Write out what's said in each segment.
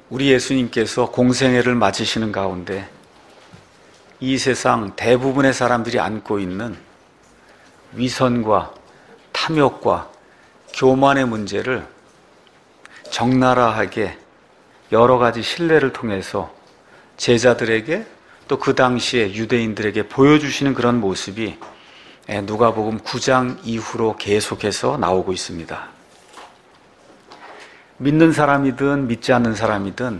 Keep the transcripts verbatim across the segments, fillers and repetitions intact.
우리 예수님께서 공생애를 마치시는 가운데 이 세상 대부분의 사람들이 안고 있는 위선과 탐욕과 교만의 문제를 적나라하게 여러 가지 신뢰를 통해서 제자들에게 또 그 당시에 유대인들에게 보여주시는 그런 모습이 누가복음 구 장 이후로 계속해서 나오고 있습니다. 믿는 사람이든 믿지 않는 사람이든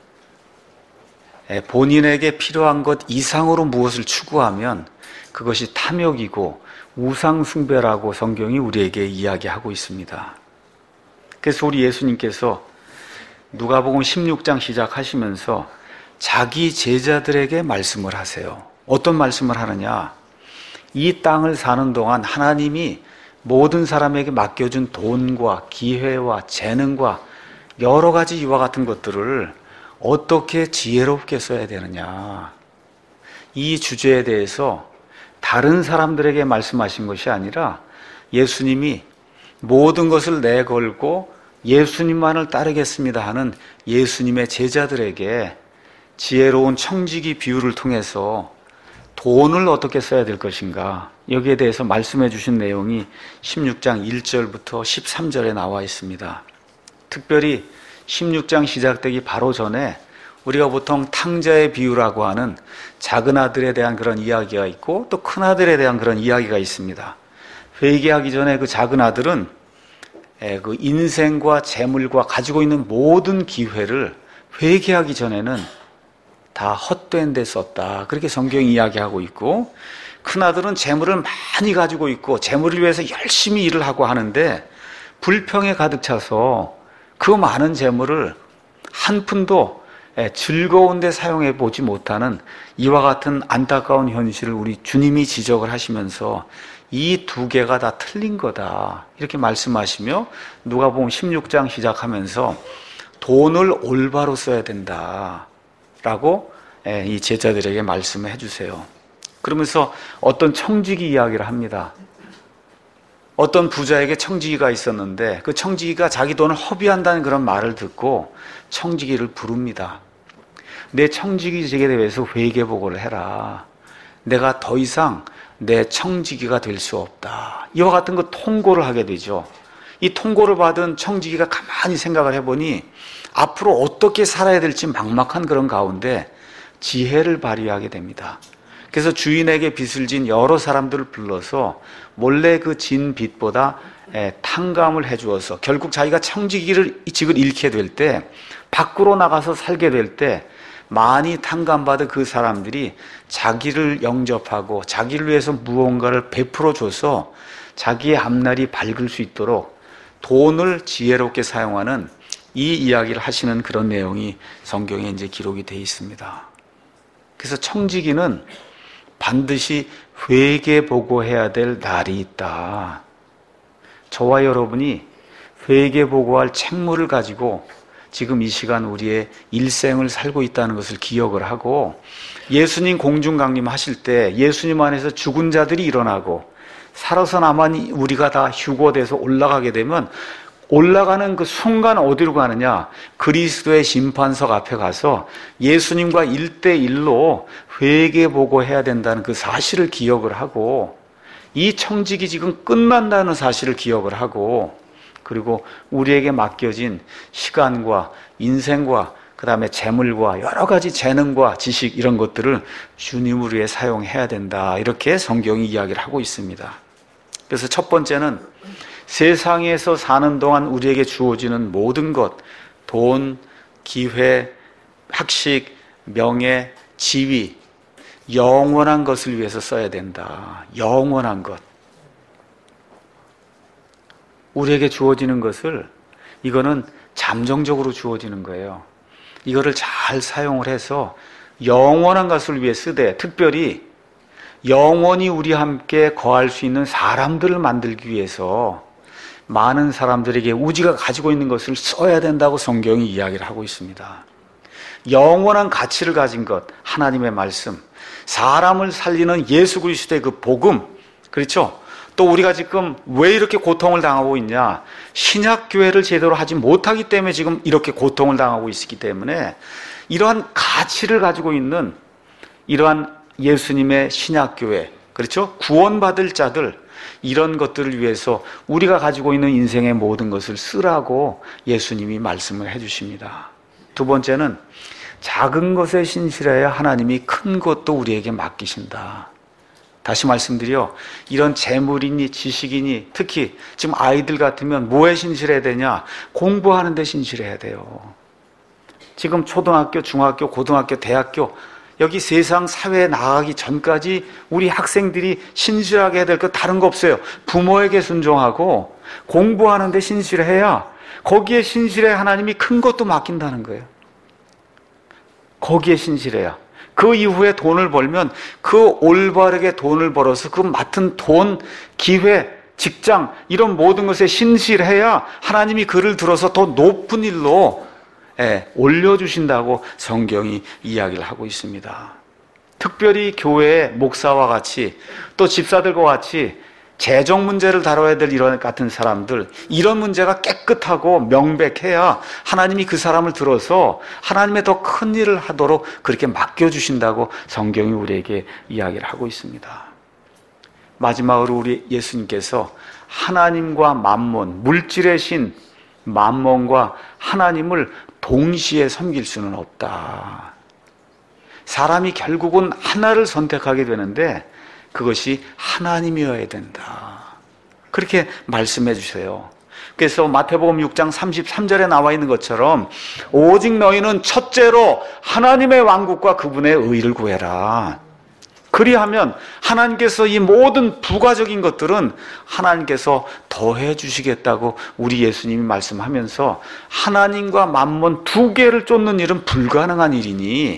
본인에게 필요한 것 이상으로 무엇을 추구하면 그것이 탐욕이고 우상숭배라고 성경이 우리에게 이야기하고 있습니다. 그래서 우리 예수님께서 누가복음 십육 장 시작하시면서 자기 제자들에게 말씀을 하세요. 어떤 말씀을 하느냐? 이 땅을 사는 동안 하나님이 모든 사람에게 맡겨준 돈과 기회와 재능과 여러 가지 이와 같은 것들을 어떻게 지혜롭게 써야 되느냐, 이 주제에 대해서 다른 사람들에게 말씀하신 것이 아니라 예수님이 모든 것을 내걸고 예수님만을 따르겠습니다 하는 예수님의 제자들에게 지혜로운 청지기 비유를 통해서 돈을 어떻게 써야 될 것인가, 여기에 대해서 말씀해 주신 내용이 십육 장 일 절부터 십삼 절에 나와 있습니다. 특별히 십육 장 시작되기 바로 전에 우리가 보통 탕자의 비유라고 하는 작은 아들에 대한 그런 이야기가 있고 또 큰 아들에 대한 그런 이야기가 있습니다. 회개하기 전에 그 작은 아들은 그 인생과 재물과 가지고 있는 모든 기회를 회개하기 전에는 다 헛된 데 썼다, 그렇게 성경이 이야기하고 있고, 큰아들은 재물을 많이 가지고 있고 재물을 위해서 열심히 일을 하고 하는데 불평에 가득 차서 그 많은 재물을 한 푼도 즐거운 데 사용해 보지 못하는 이와 같은 안타까운 현실을 우리 주님이 지적을 하시면서 이 두 개가 다 틀린 거다, 이렇게 말씀하시며 누가복음 십육 장 시작하면서 돈을 올바로 써야 된다 라고 이 제자들에게 말씀을 해주세요. 그러면서 어떤 청지기 이야기를 합니다. 어떤 부자에게 청지기가 있었는데 그 청지기가 자기 돈을 허비한다는 그런 말을 듣고 청지기를 부릅니다. 내 청지기직에 대해서 회개보고를 해라. 내가 더 이상 내 청지기가 될 수 없다. 이와 같은 거 통고를 하게 되죠. 이 통고를 받은 청지기가 가만히 생각을 해보니 앞으로 어떻게 살아야 될지 막막한 그런 가운데 지혜를 발휘하게 됩니다. 그래서 주인에게 빚을 진 여러 사람들을 불러서 몰래 그 진 빚보다 탕감을 해주어서 결국 자기가 청지기를 직을 잃게 될 때, 밖으로 나가서 살게 될 때 많이 탕감받은 그 사람들이 자기를 영접하고 자기를 위해서 무언가를 베풀어 줘서 자기의 앞날이 밝을 수 있도록 돈을 지혜롭게 사용하는 이 이야기를 하시는 그런 내용이 성경에 이제 기록이 되어 있습니다. 그래서 청지기는 반드시 회개보고해야 될 날이 있다. 저와 여러분이 회개보고할 책무를 가지고 지금 이 시간 우리의 일생을 살고 있다는 것을 기억을 하고, 예수님 공중강림 하실 때 예수님 안에서 죽은 자들이 일어나고 살아서 남은 우리가 다 휴거돼서 올라가게 되면 올라가는 그 순간 어디로 가느냐? 그리스도의 심판석 앞에 가서 예수님과 일대일로 회개보고해야 된다는 그 사실을 기억을 하고, 이 청직이 지금 끝난다는 사실을 기억을 하고, 그리고 우리에게 맡겨진 시간과 인생과 그 다음에 재물과 여러 가지 재능과 지식, 이런 것들을 주님을 위해 사용해야 된다, 이렇게 성경이 이야기를 하고 있습니다. 그래서 첫 번째는 세상에서 사는 동안 우리에게 주어지는 모든 것, 돈, 기회, 학식, 명예, 지위, 영원한 것을 위해서 써야 된다. 영원한 것. 우리에게 주어지는 것을, 이거는 잠정적으로 주어지는 거예요. 이거를 잘 사용을 해서 영원한 것을 위해 쓰되, 특별히 영원히 우리와 함께 거할 수 있는 사람들을 만들기 위해서 많은 사람들에게 우리가 가지고 있는 것을 써야 된다고 성경이 이야기를 하고 있습니다. 영원한 가치를 가진 것, 하나님의 말씀, 사람을 살리는 예수 그리스도의 그 복음, 그렇죠? 또 우리가 지금 왜 이렇게 고통을 당하고 있냐? 신약교회를 제대로 하지 못하기 때문에 지금 이렇게 고통을 당하고 있기 때문에 이러한 가치를 가지고 있는 이러한 예수님의 신약교회, 그렇죠? 구원받을 자들, 이런 것들을 위해서 우리가 가지고 있는 인생의 모든 것을 쓰라고 예수님이 말씀을 해주십니다. 두 번째는 작은 것에 신실해야 하나님이 큰 것도 우리에게 맡기신다. 다시 말씀드려, 이런 재물이니 지식이니 특히 지금 아이들 같으면 뭐에 신실해야 되냐? 공부하는 데 신실해야 돼요. 지금 초등학교, 중학교, 고등학교, 대학교, 여기 세상 사회에 나가기 전까지 우리 학생들이 신실하게 해야 될 것 다른 거 없어요. 부모에게 순종하고 공부하는 데 신실해야, 거기에 신실해야 하나님이 큰 것도 맡긴다는 거예요. 거기에 신실해야. 그 이후에 돈을 벌면 그 올바르게 돈을 벌어서 그 맡은 돈, 기회, 직장, 이런 모든 것에 신실해야 하나님이 그를 들어서 더 높은 일로 예, 올려주신다고 성경이 이야기를 하고 있습니다. 특별히 교회의 목사와 같이 또 집사들과 같이 재정 문제를 다뤄야 될 이런 같은 사람들, 이런 문제가 깨끗하고 명백해야 하나님이 그 사람을 들어서 하나님의 더 큰 일을 하도록 그렇게 맡겨주신다고 성경이 우리에게 이야기를 하고 있습니다. 마지막으로 우리 예수님께서 하나님과 만몬, 물질의 신 만몬과 하나님을 동시에 섬길 수는 없다. 사람이 결국은 하나를 선택하게 되는데 그것이 하나님이어야 된다. 그렇게 말씀해 주세요. 그래서 마태복음 육 장 삼십삼 절에 나와 있는 것처럼 오직 너희는 첫째로 하나님의 왕국과 그분의 의를 구해라. 그리하면 하나님께서 이 모든 부가적인 것들은 하나님께서 더해 주시겠다고 우리 예수님이 말씀하면서 하나님과 만몬 두 개를 쫓는 일은 불가능한 일이니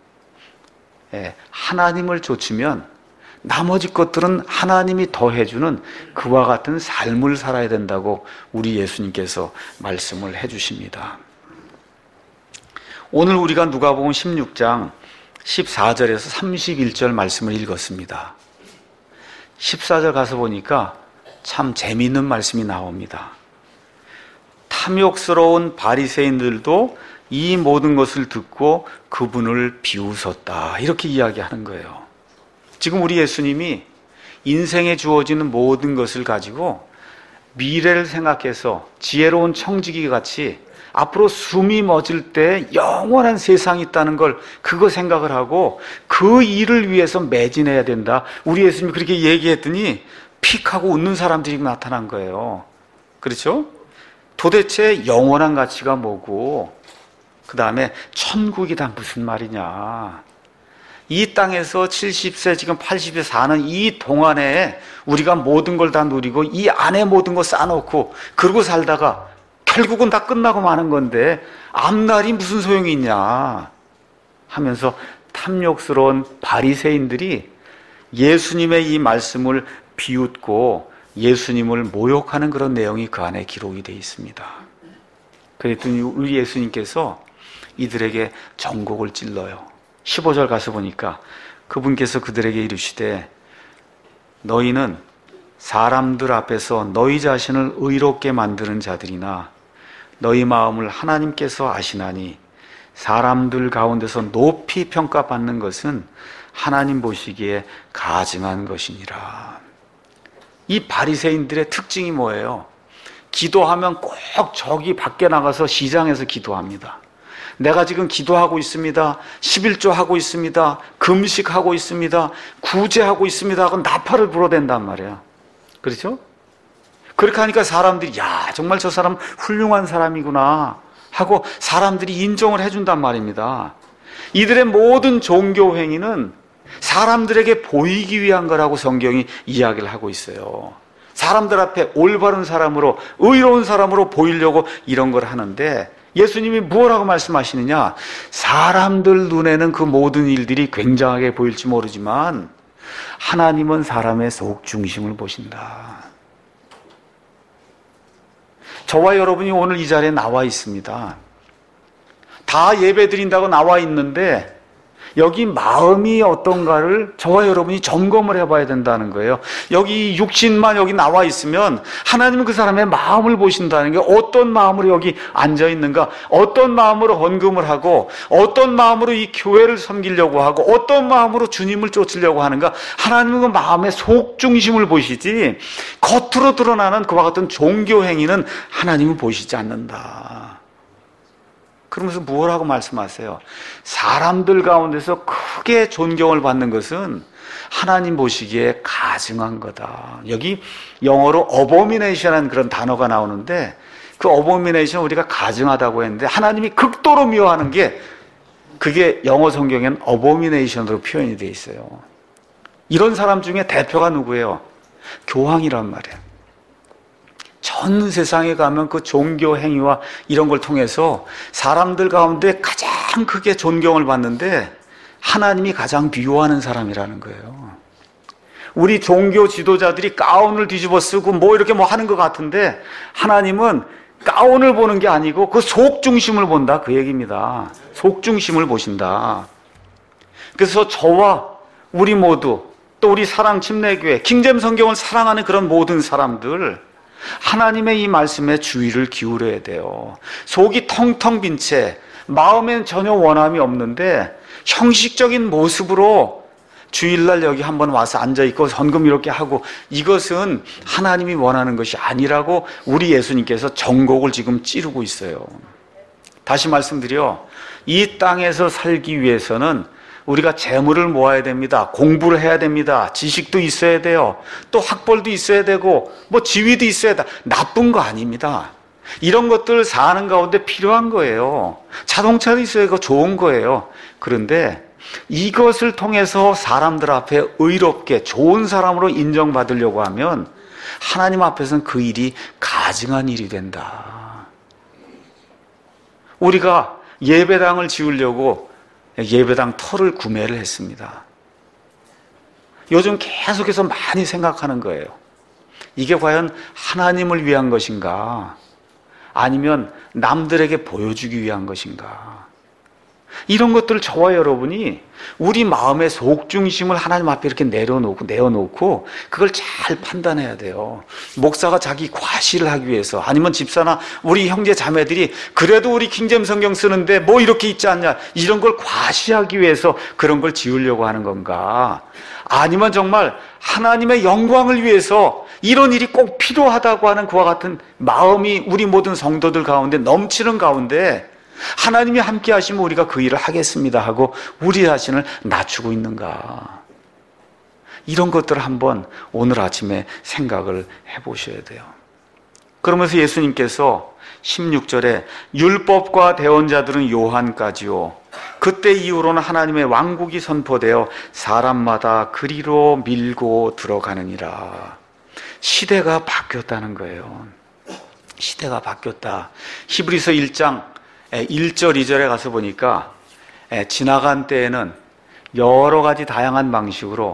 하나님을 좇으면 나머지 것들은 하나님이 더해주는 그와 같은 삶을 살아야 된다고 우리 예수님께서 말씀을 해주십니다. 오늘 우리가 누가복음 십육 장 십사 절에서 삼십일 절 말씀을 읽었습니다. 십사 절 가서 보니까 참 재미있는 말씀이 나옵니다. 탐욕스러운 바리새인들도 이 모든 것을 듣고 그분을 비웃었다. 이렇게 이야기하는 거예요. 지금 우리 예수님이 인생에 주어지는 모든 것을 가지고 미래를 생각해서 지혜로운 청지기 같이 앞으로 숨이 멎을 때 영원한 세상이 있다는 걸 그거 생각을 하고 그 일을 위해서 매진해야 된다. 우리 예수님이 그렇게 얘기했더니 픽 하고 웃는 사람들이 나타난 거예요. 그렇죠? 도대체 영원한 가치가 뭐고 그 다음에 천국이 다 무슨 말이냐. 이 땅에서 칠십 세 지금 팔십 세 사는 이 동안에 우리가 모든 걸 다 누리고 이 안에 모든 거 쌓아놓고 그러고 살다가 결국은 다 끝나고 마는 건데 앞날이 무슨 소용이 있냐 하면서 탐욕스러운 바리새인들이 예수님의 이 말씀을 비웃고 예수님을 모욕하는 그런 내용이 그 안에 기록이 되어 있습니다. 그랬더니 우리 예수님께서 이들에게 전곡을 찔러요. 십오 절 가서 보니까 그분께서 그들에게 이르시되 너희는 사람들 앞에서 너희 자신을 의롭게 만드는 자들이나 너희 마음을 하나님께서 아시나니 사람들 가운데서 높이 평가받는 것은 하나님 보시기에 가증한 것이니라. 이 바리새인들의 특징이 뭐예요? 기도하면 꼭 저기 밖에 나가서 시장에서 기도합니다. 내가 지금 기도하고 있습니다. 십일조 하고 있습니다. 금식하고 있습니다. 구제하고 있습니다. 하고 나팔을 불어댄단 말이야. 그렇죠? 그렇게 하니까 사람들이 야 정말 저 사람 훌륭한 사람이구나 하고 사람들이 인정을 해준단 말입니다. 이들의 모든 종교 행위는 사람들에게 보이기 위한 거라고 성경이 이야기를 하고 있어요. 사람들 앞에 올바른 사람으로 의로운 사람으로 보이려고 이런 걸 하는데 예수님이 무엇라고 말씀하시느냐? 사람들 눈에는 그 모든 일들이 굉장하게 보일지 모르지만 하나님은 사람의 속 중심을 보신다. 저와 여러분이 오늘 이 자리에 나와 있습니다. 다 예배 드린다고 나와 있는데 여기 마음이 어떤가를 저와 여러분이 점검을 해봐야 된다는 거예요. 여기 육신만 여기 나와 있으면 하나님은 그 사람의 마음을 보신다는 게, 어떤 마음으로 여기 앉아 있는가, 어떤 마음으로 헌금을 하고, 어떤 마음으로 이 교회를 섬기려고 하고, 어떤 마음으로 주님을 쫓으려고 하는가. 하나님은 그 마음의 속 중심을 보시지 겉으로 드러나는 그와 같은 종교 행위는 하나님은 보시지 않는다. 그러면서 무엇라고 말씀하세요? 사람들 가운데서 크게 존경을 받는 것은 하나님 보시기에 가증한 거다. 여기 영어로 abomination이라는 그런 단어가 나오는데, 그 abomination 우리가 가증하다고 했는데 하나님이 극도로 미워하는 게, 그게 영어 성경엔 abomination으로 표현이 되어 있어요. 이런 사람 중에 대표가 누구예요? 교황이란 말이에요. 전 세상에 가면 그 종교 행위와 이런 걸 통해서 사람들 가운데 가장 크게 존경을 받는데 하나님이 가장 미워하는 사람이라는 거예요. 우리 종교 지도자들이 가운을 뒤집어 쓰고 뭐 이렇게 뭐 하는 것 같은데, 하나님은 가운을 보는 게 아니고 그 속 중심을 본다, 그 얘기입니다. 속 중심을 보신다. 그래서 저와 우리 모두, 또 우리 사랑 침례교회, 킹잼 성경을 사랑하는 그런 모든 사람들, 하나님의 이 말씀에 주의를 기울여야 돼요. 속이 텅텅 빈 채 마음엔 전혀 원함이 없는데 형식적인 모습으로 주일날 여기 한번 와서 앉아있고 헌금 이렇게 하고, 이것은 하나님이 원하는 것이 아니라고 우리 예수님께서 전곡을 지금 찌르고 있어요. 다시 말씀드려, 이 땅에서 살기 위해서는 우리가 재물을 모아야 됩니다. 공부를 해야 됩니다. 지식도 있어야 돼요. 또 학벌도 있어야 되고 뭐 지위도 있어야 돼. 나쁜 거 아닙니다. 이런 것들 사는 가운데 필요한 거예요. 자동차도 있어야 되고 좋은 거예요. 그런데 이것을 통해서 사람들 앞에 의롭게 좋은 사람으로 인정받으려고 하면 하나님 앞에서는 그 일이 가증한 일이 된다. 우리가 예배당을 지으려고 예배당 터를 구매를 했습니다. 요즘 계속해서 많이 생각하는 거예요. 이게 과연 하나님을 위한 것인가? 아니면 남들에게 보여주기 위한 것인가? 이런 것들을 저와 여러분이 우리 마음의 속중심을 하나님 앞에 이렇게 내려놓고 내어놓고 그걸 잘 판단해야 돼요. 목사가 자기 과시를 하기 위해서, 아니면 집사나 우리 형제 자매들이 그래도 우리 킹잼 성경 쓰는데 뭐 이렇게 있지 않냐, 이런 걸 과시하기 위해서 그런 걸 지으려고 하는 건가? 아니면 정말 하나님의 영광을 위해서 이런 일이 꼭 필요하다고 하는 그와 같은 마음이 우리 모든 성도들 가운데 넘치는 가운데 하나님이 함께 하시면 우리가 그 일을 하겠습니다 하고 우리 자신을 낮추고 있는가? 이런 것들을 한번 오늘 아침에 생각을 해보셔야 돼요. 그러면서 예수님께서 십육 절에 율법과 대언자들은 요한까지요, 그때 이후로는 하나님의 왕국이 선포되어 사람마다 그리로 밀고 들어가느니라. 시대가 바뀌었다는 거예요. 시대가 바뀌었다. 히브리서 일 장 일 절 이 절에 가서 보니까 지나간 때에는 여러 가지 다양한 방식으로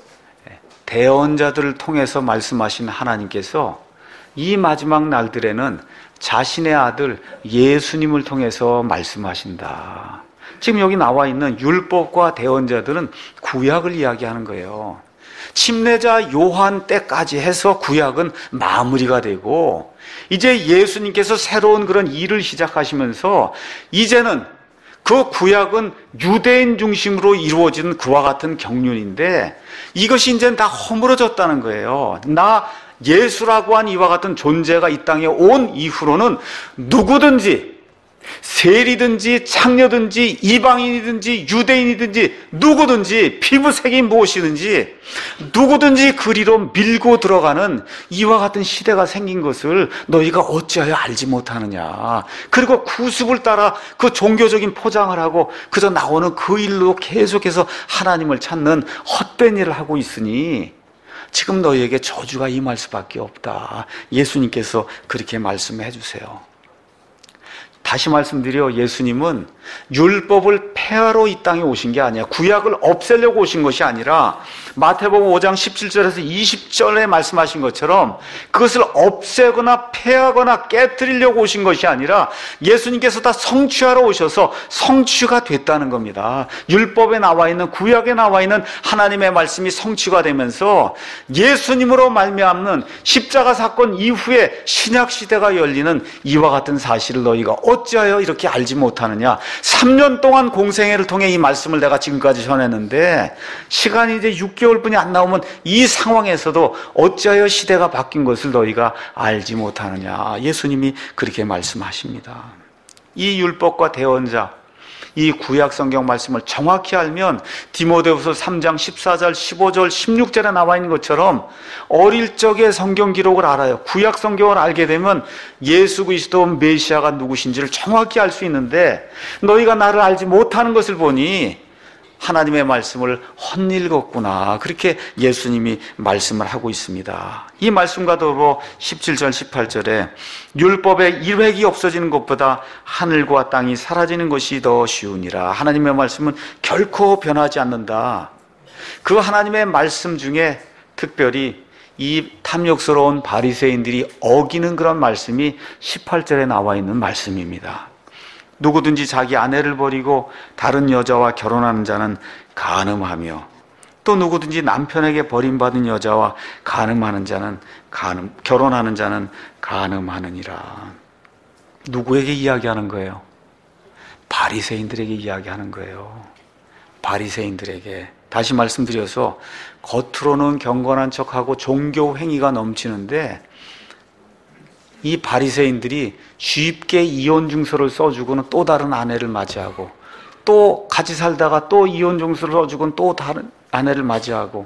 대언자들을 통해서 말씀하신 하나님께서 이 마지막 날들에는 자신의 아들 예수님을 통해서 말씀하신다. 지금 여기 나와 있는 율법과 대언자들은 구약을 이야기하는 거예요. 침례자 요한 때까지 해서 구약은 마무리가 되고, 이제 예수님께서 새로운 그런 일을 시작하시면서 이제는 그 구약은 유대인 중심으로 이루어진 그와 같은 경륜인데 이것이 이제는 다 허물어졌다는 거예요. 나 예수라고 한 이와 같은 존재가 이 땅에 온 이후로는 누구든지, 세리든지 창녀든지 이방인이든지 유대인이든지 누구든지 피부색이 무엇이든지 누구든지 그리로 밀고 들어가는 이와 같은 시대가 생긴 것을 너희가 어찌하여 알지 못하느냐. 그리고 구습을 따라 그 종교적인 포장을 하고 그저 나오는 그 일로 계속해서 하나님을 찾는 헛된 일을 하고 있으니 지금 너희에게 저주가 임할 수밖에 없다. 예수님께서 그렇게 말씀해 주세요. 다시 말씀드려, 예수님은 율법을 폐하러 이 땅에 오신 게 아니야. 구약을 없애려고 오신 것이 아니라 마태복음 오 장 십칠 절에서 이십 절에 말씀하신 것처럼 그것을 없애거나 폐하거나 깨뜨리려고 오신 것이 아니라 예수님께서 다 성취하러 오셔서 성취가 됐다는 겁니다. 율법에 나와 있는, 구약에 나와 있는 하나님의 말씀이 성취가 되면서 예수님으로 말미암는 십자가 사건 이후에 신약 시대가 열리는 이와 같은 사실을 너희가 어찌하여 이렇게 알지 못하느냐. 삼 년 동안 공생애를 통해 이 말씀을 내가 지금까지 전했는데 시간이 이제 육 개월뿐이 안 나오면 이 상황에서도 어찌하여 시대가 바뀐 것을 너희가 알지 못하느냐. 예수님이 그렇게 말씀하십니다. 이 율법과 대언자, 이 구약 성경 말씀을 정확히 알면 디모데후서 삼 장 십사 절, 십오 절, 십육 절에 나와 있는 것처럼 어릴 적에 성경 기록을 알아요. 구약 성경을 알게 되면 예수 그리스도 메시아가 누구신지를 정확히 알 수 있는데 너희가 나를 알지 못하는 것을 보니 하나님의 말씀을 헛읽었구나. 그렇게 예수님이 말씀을 하고 있습니다. 이 말씀과 더불어 십칠 절, 십팔 절에 율법의 일획이 없어지는 것보다 하늘과 땅이 사라지는 것이 더 쉬우니라. 하나님의 말씀은 결코 변하지 않는다. 그 하나님의 말씀 중에 특별히 이 탐욕스러운 바리새인들이 어기는 그런 말씀이 십팔 절에 나와 있는 말씀입니다. 누구든지 자기 아내를 버리고 다른 여자와 결혼하는 자는 간음하며 또 누구든지 남편에게 버림받은 여자와 간음하는 자는 간음, 결혼하는 자는 간음하느니라. 누구에게 이야기하는 거예요? 바리새인들에게 이야기하는 거예요. 바리새인들에게. 다시 말씀드려서 겉으로는 경건한 척하고 종교 행위가 넘치는데 이 바리새인들이 쉽게 이혼 증서를 써주고는 또 다른 아내를 맞이하고 또 같이 살다가 또 이혼 증서를 써주고는 또 다른 아내를 맞이하고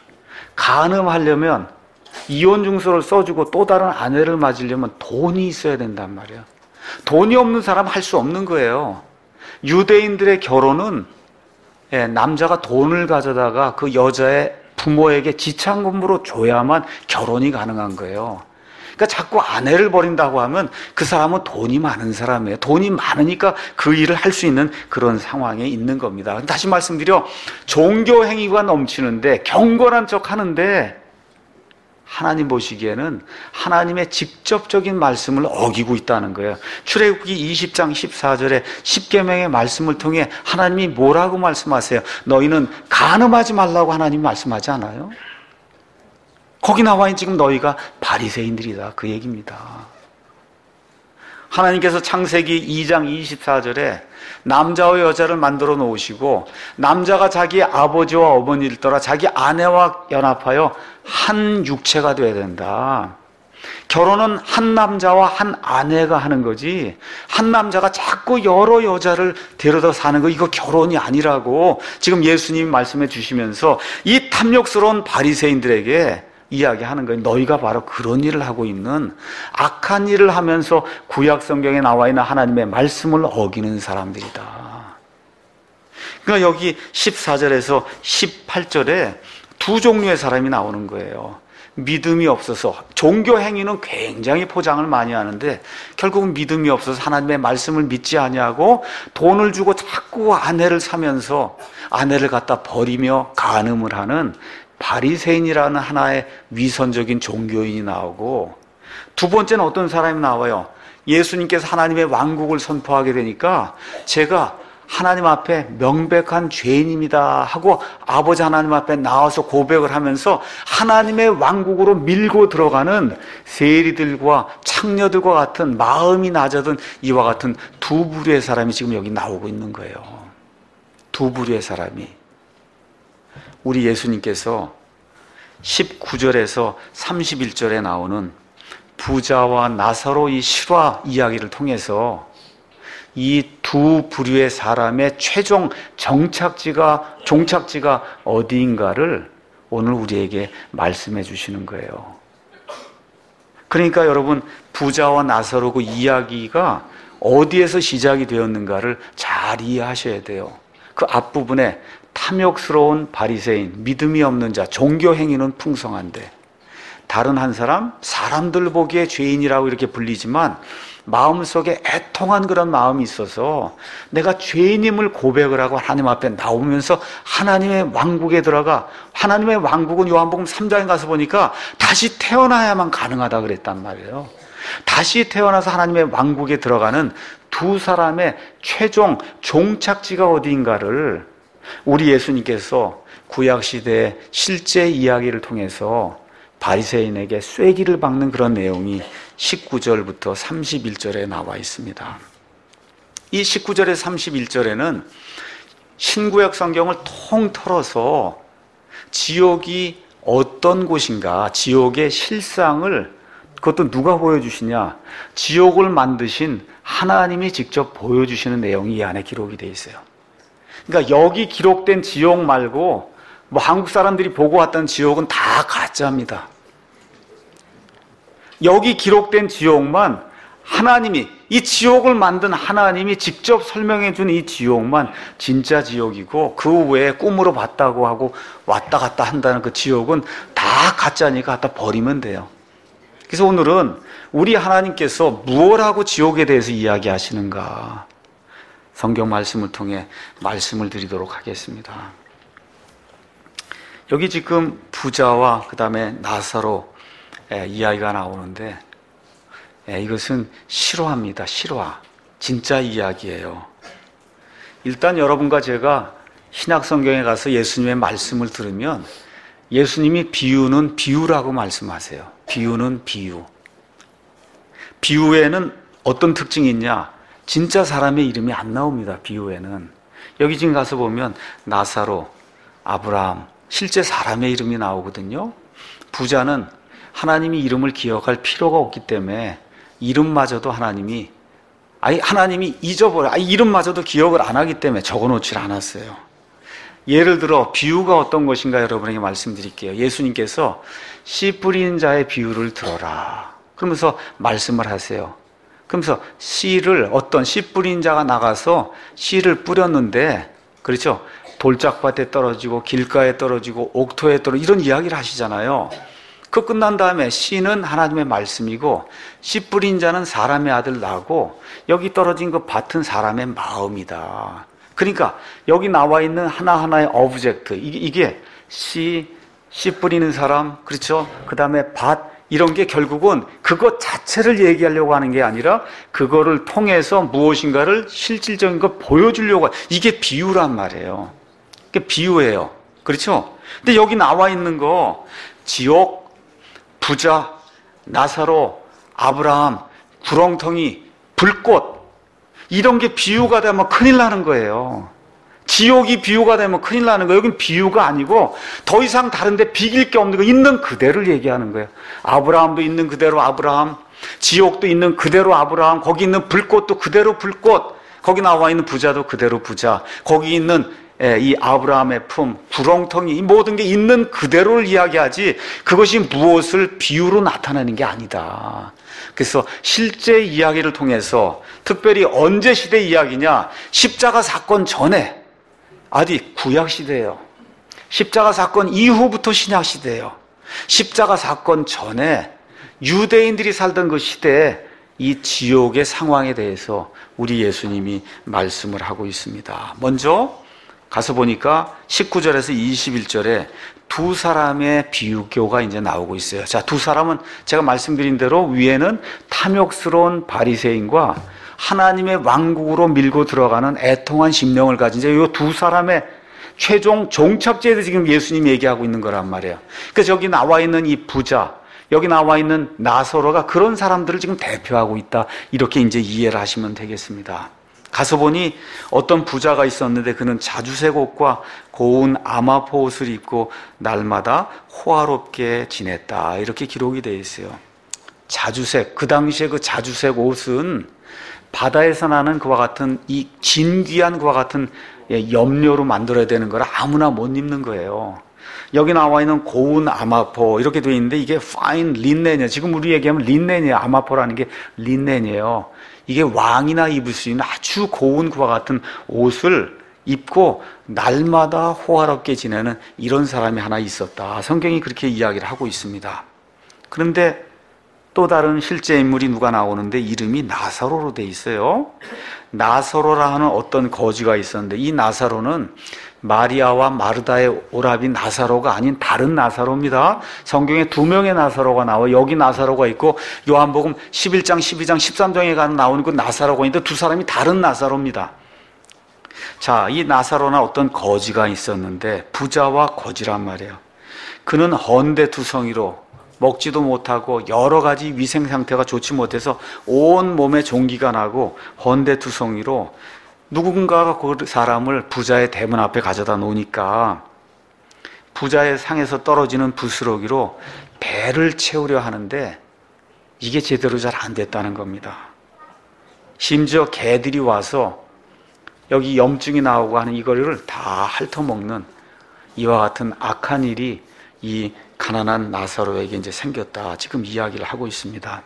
간음하려면 이혼 증서를 써주고 또 다른 아내를 맞으려면 돈이 있어야 된단 말이에요. 돈이 없는 사람 할 수 없는 거예요. 유대인들의 결혼은 남자가 돈을 가져다가 그 여자의 부모에게 지참금으로 줘야만 결혼이 가능한 거예요. 그러니까 자꾸 아내를 버린다고 하면 그 사람은 돈이 많은 사람이에요. 돈이 많으니까 그 일을 할 수 있는 그런 상황에 있는 겁니다. 다시 말씀드려 종교 행위가 넘치는데 경건한 척 하는데 하나님 보시기에는 하나님의 직접적인 말씀을 어기고 있다는 거예요. 출애굽기 이십 장 십사 절에 십계명의 말씀을 통해 하나님이 뭐라고 말씀하세요? 너희는 간음하지 말라고 하나님 말씀하지 않아요? 거기 나와 있는 지금 너희가 바리새인들이다 그 얘기입니다. 하나님께서 창세기 이 장 이십사 절에 남자와 여자를 만들어 놓으시고 남자가 자기 아버지와 어머니를 떠나 자기 아내와 연합하여 한 육체가 되어야 된다. 결혼은 한 남자와 한 아내가 하는 거지 한 남자가 자꾸 여러 여자를 데려다 사는 거 이거 결혼이 아니라고 지금 예수님이 말씀해 주시면서 이 탐욕스러운 바리새인들에게 이야기하는 거예요. 너희가 바로 그런 일을 하고 있는 악한 일을 하면서 구약 성경에 나와 있는 하나님의 말씀을 어기는 사람들이다. 그러니까 여기 십사 절에서 십팔 절에 두 종류의 사람이 나오는 거예요. 믿음이 없어서 종교 행위는 굉장히 포장을 많이 하는데 결국은 믿음이 없어서 하나님의 말씀을 믿지 아니하고 돈을 주고 자꾸 아내를 사면서 아내를 갖다 버리며 간음을 하는 바리새인이라는 하나의 위선적인 종교인이 나오고 두 번째는 어떤 사람이 나와요? 예수님께서 하나님의 왕국을 선포하게 되니까 제가 하나님 앞에 명백한 죄인입니다 하고 아버지 하나님 앞에 나와서 고백을 하면서 하나님의 왕국으로 밀고 들어가는 세리들과 창녀들과 같은 마음이 낮아든 이와 같은 두 부류의 사람이 지금 여기 나오고 있는 거예요. 두 부류의 사람이. 우리 예수님께서 십구 절에서 삼십일 절에 나오는 부자와 나사로 이 실화 이야기를 통해서 이 두 부류의 사람의 최종 정착지가, 종착지가 어디인가를 오늘 우리에게 말씀해 주시는 거예요. 그러니까 여러분, 부자와 나사로 그 이야기가 어디에서 시작이 되었는가를 잘 이해하셔야 돼요. 그 앞부분에 탐욕스러운 바리새인, 믿음이 없는 자, 종교 행위는 풍성한데 다른 한 사람, 사람들 보기에 죄인이라고 이렇게 불리지만 마음속에 애통한 그런 마음이 있어서 내가 죄인임을 고백을 하고 하나님 앞에 나오면서 하나님의 왕국에 들어가, 하나님의 왕국은 요한복음 삼 장에 가서 보니까 다시 태어나야만 가능하다 그랬단 말이에요. 다시 태어나서 하나님의 왕국에 들어가는 두 사람의 최종 종착지가 어디인가를 우리 예수님께서 구약시대의 실제 이야기를 통해서 바리새인에게 쐐기를 박는 그런 내용이 십구 절부터 삼십일 절에 나와 있습니다. 이 십구 절에 삼십일 절에는 신구약 성경을 통틀어서 지옥이 어떤 곳인가, 지옥의 실상을 그것도 누가 보여주시냐, 지옥을 만드신 하나님이 직접 보여주시는 내용이 이 안에 기록이 되어 있어요. 그러니까 여기 기록된 지옥 말고 뭐 한국 사람들이 보고 왔던 지옥은 다 가짜입니다. 여기 기록된 지옥만 하나님이, 이 지옥을 만든 하나님이 직접 설명해 준 이 지옥만 진짜 지옥이고, 그 외에 꿈으로 봤다고 하고 왔다 갔다 한다는 그 지옥은 다 가짜니까 갖다 버리면 돼요. 그래서 오늘은 우리 하나님께서 무엇 하고 지옥에 대해서 이야기하시는가, 성경 말씀을 통해 말씀을 드리도록 하겠습니다. 여기 지금 부자와 그 다음에 나사로 이야기가 나오는데, 이것은 실화입니다. 실화. 진짜 이야기예요. 일단 여러분과 제가 신약성경에 가서 예수님의 말씀을 들으면 예수님이 비유는 비유라고 말씀하세요. 비유는 비유. 비유에는 어떤 특징이 있냐? 진짜 사람의 이름이 안 나옵니다. 비유에는. 여기 지금 가서 보면 나사로, 아브라함, 실제 사람의 이름이 나오거든요. 부자는 하나님이 이름을 기억할 필요가 없기 때문에 이름마저도 하나님이, 아니 하나님이 잊어버려, 아니 이름마저도 기억을 안 하기 때문에 적어놓질 않았어요. 예를 들어 비유가 어떤 것인가 여러분에게 말씀드릴게요. 예수님께서 씨 뿌리는 자의 비유를 들어라 그러면서 말씀을 하세요. 그러면서 씨를, 어떤 씨 뿌린 자가 나가서 씨를 뿌렸는데, 그렇죠? 돌짝밭에 떨어지고 길가에 떨어지고 옥토에 떨어지고 이런 이야기를 하시잖아요. 그 끝난 다음에 씨는 하나님의 말씀이고 씨 뿌린 자는 사람의 아들 나고 여기 떨어진 그 밭은 사람의 마음이다. 그러니까 여기 나와 있는 하나하나의 오브젝트, 이게, 이게 씨, 씨 뿌리는 사람, 그렇죠? 그 다음에 밭, 이런 게 결국은 그것 자체를 얘기하려고 하는 게 아니라 그거를 통해서 무엇인가를 실질적인 걸 보여주려고, 이게 비유란 말이에요. 이게 비유예요. 그렇죠? 근데 여기 나와 있는 거, 지옥, 부자, 나사로, 아브라함, 구렁텅이, 불꽃, 이런 게 비유가 되면 큰일 나는 거예요. 지옥이 비유가 되면 큰일 나는 거예요. 여긴 비유가 아니고 더 이상 다른데 비길 게 없는 거, 있는 그대로를 얘기하는 거예요. 아브라함도 있는 그대로 아브라함, 지옥도 있는 그대로 아브라함, 거기 있는 불꽃도 그대로 불꽃, 거기 나와 있는 부자도 그대로 부자, 거기 있는 이 아브라함의 품, 구렁텅이, 이 모든 게 있는 그대로를 이야기하지 그것이 무엇을 비유로 나타내는 게 아니다. 그래서 실제 이야기를 통해서, 특별히 언제 시대 이야기냐, 십자가 사건 전에, 아직 구약시대예요. 십자가 사건 이후부터 신약시대예요. 십자가 사건 전에 유대인들이 살던 그 시대에 이 지옥의 상황에 대해서 우리 예수님이 말씀을 하고 있습니다. 먼저 가서 보니까 십구 절에서 이십일 절에 두 사람의 비유교가 이제 나오고 있어요. 자, 두 사람은 제가 말씀드린 대로 위에는 탐욕스러운 바리새인과 하나님의 왕국으로 밀고 들어가는 애통한 심령을 가진 이제 이 두 사람의 최종 종착지에 대해서 지금 예수님이 얘기하고 있는 거란 말이에요. 그래서 여기 나와 있는 이 부자, 여기 나와 있는 나사로가 그런 사람들을 지금 대표하고 있다. 이렇게 이제 이해를 하시면 되겠습니다. 가서 보니 어떤 부자가 있었는데 그는 자주색 옷과 고운 아마포 옷을 입고 날마다 호화롭게 지냈다. 이렇게 기록이 되어 있어요. 자주색, 그 당시에 그 자주색 옷은 바다에서 나는 그와 같은 이 진귀한 그와 같은 염료로 만들어야 되는 걸 아무나 못 입는 거예요. 여기 나와 있는 고운 아마포 이렇게 되어 있는데 이게 파인 린넨이에요. 지금 우리 얘기하면 린넨이에요. 아마포라는 게 린넨이에요. 이게 왕이나 입을 수 있는 아주 고운 그와 같은 옷을 입고 날마다 호화롭게 지내는 이런 사람이 하나 있었다. 성경이 그렇게 이야기를 하고 있습니다. 그런데 또 다른 실제 인물이 누가 나오는데 이름이 나사로로 돼 있어요. 나사로라 하는 어떤 거지가 있었는데 이 나사로는 마리아와 마르다의 오라비 나사로가 아닌 다른 나사로입니다. 성경에 두 명의 나사로가 나와요. 여기 나사로가 있고 요한복음 십일 장, 십이 장, 십삼 장에 가는 나오는 그 나사로가 있는데 두 사람이 다른 나사로입니다. 자, 이 나사로나 어떤 거지가 있었는데 부자와 거지란 말이에요. 그는 헌데투성이로 먹지도 못하고 여러 가지 위생 상태가 좋지 못해서 온 몸에 종기가 나고 헌데투성이로 누군가가 그 사람을 부자의 대문 앞에 가져다 놓으니까 부자의 상에서 떨어지는 부스러기로 배를 채우려 하는데 이게 제대로 잘 안 됐다는 겁니다. 심지어 개들이 와서 여기 염증이 나오고 하는 이거를 다 핥아먹는 이와 같은 악한 일이 이 가난한 나사로에게 이제 생겼다. 지금 이야기를 하고 있습니다.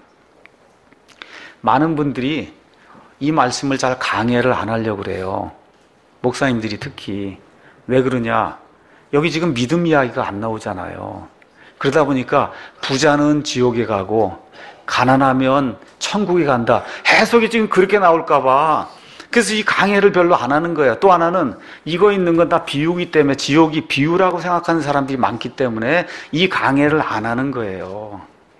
많은 분들이 이 말씀을 잘 강해를 안 하려고 그래요. 목사님들이 특히. 왜 그러냐? 여기 지금 믿음 이야기가 안 나오잖아요. 그러다 보니까 부자는 지옥에 가고 가난하면 천국에 간다. 해석이 지금 그렇게 나올까 봐. 그래서 이 강해를 별로 안 하는 거예요. 또 하나는 이거 있는 건 다 비유기 때문에 지옥이 비유라고 생각하는 사람들이 많기 때문에 이 강해를 안 하는 거예요.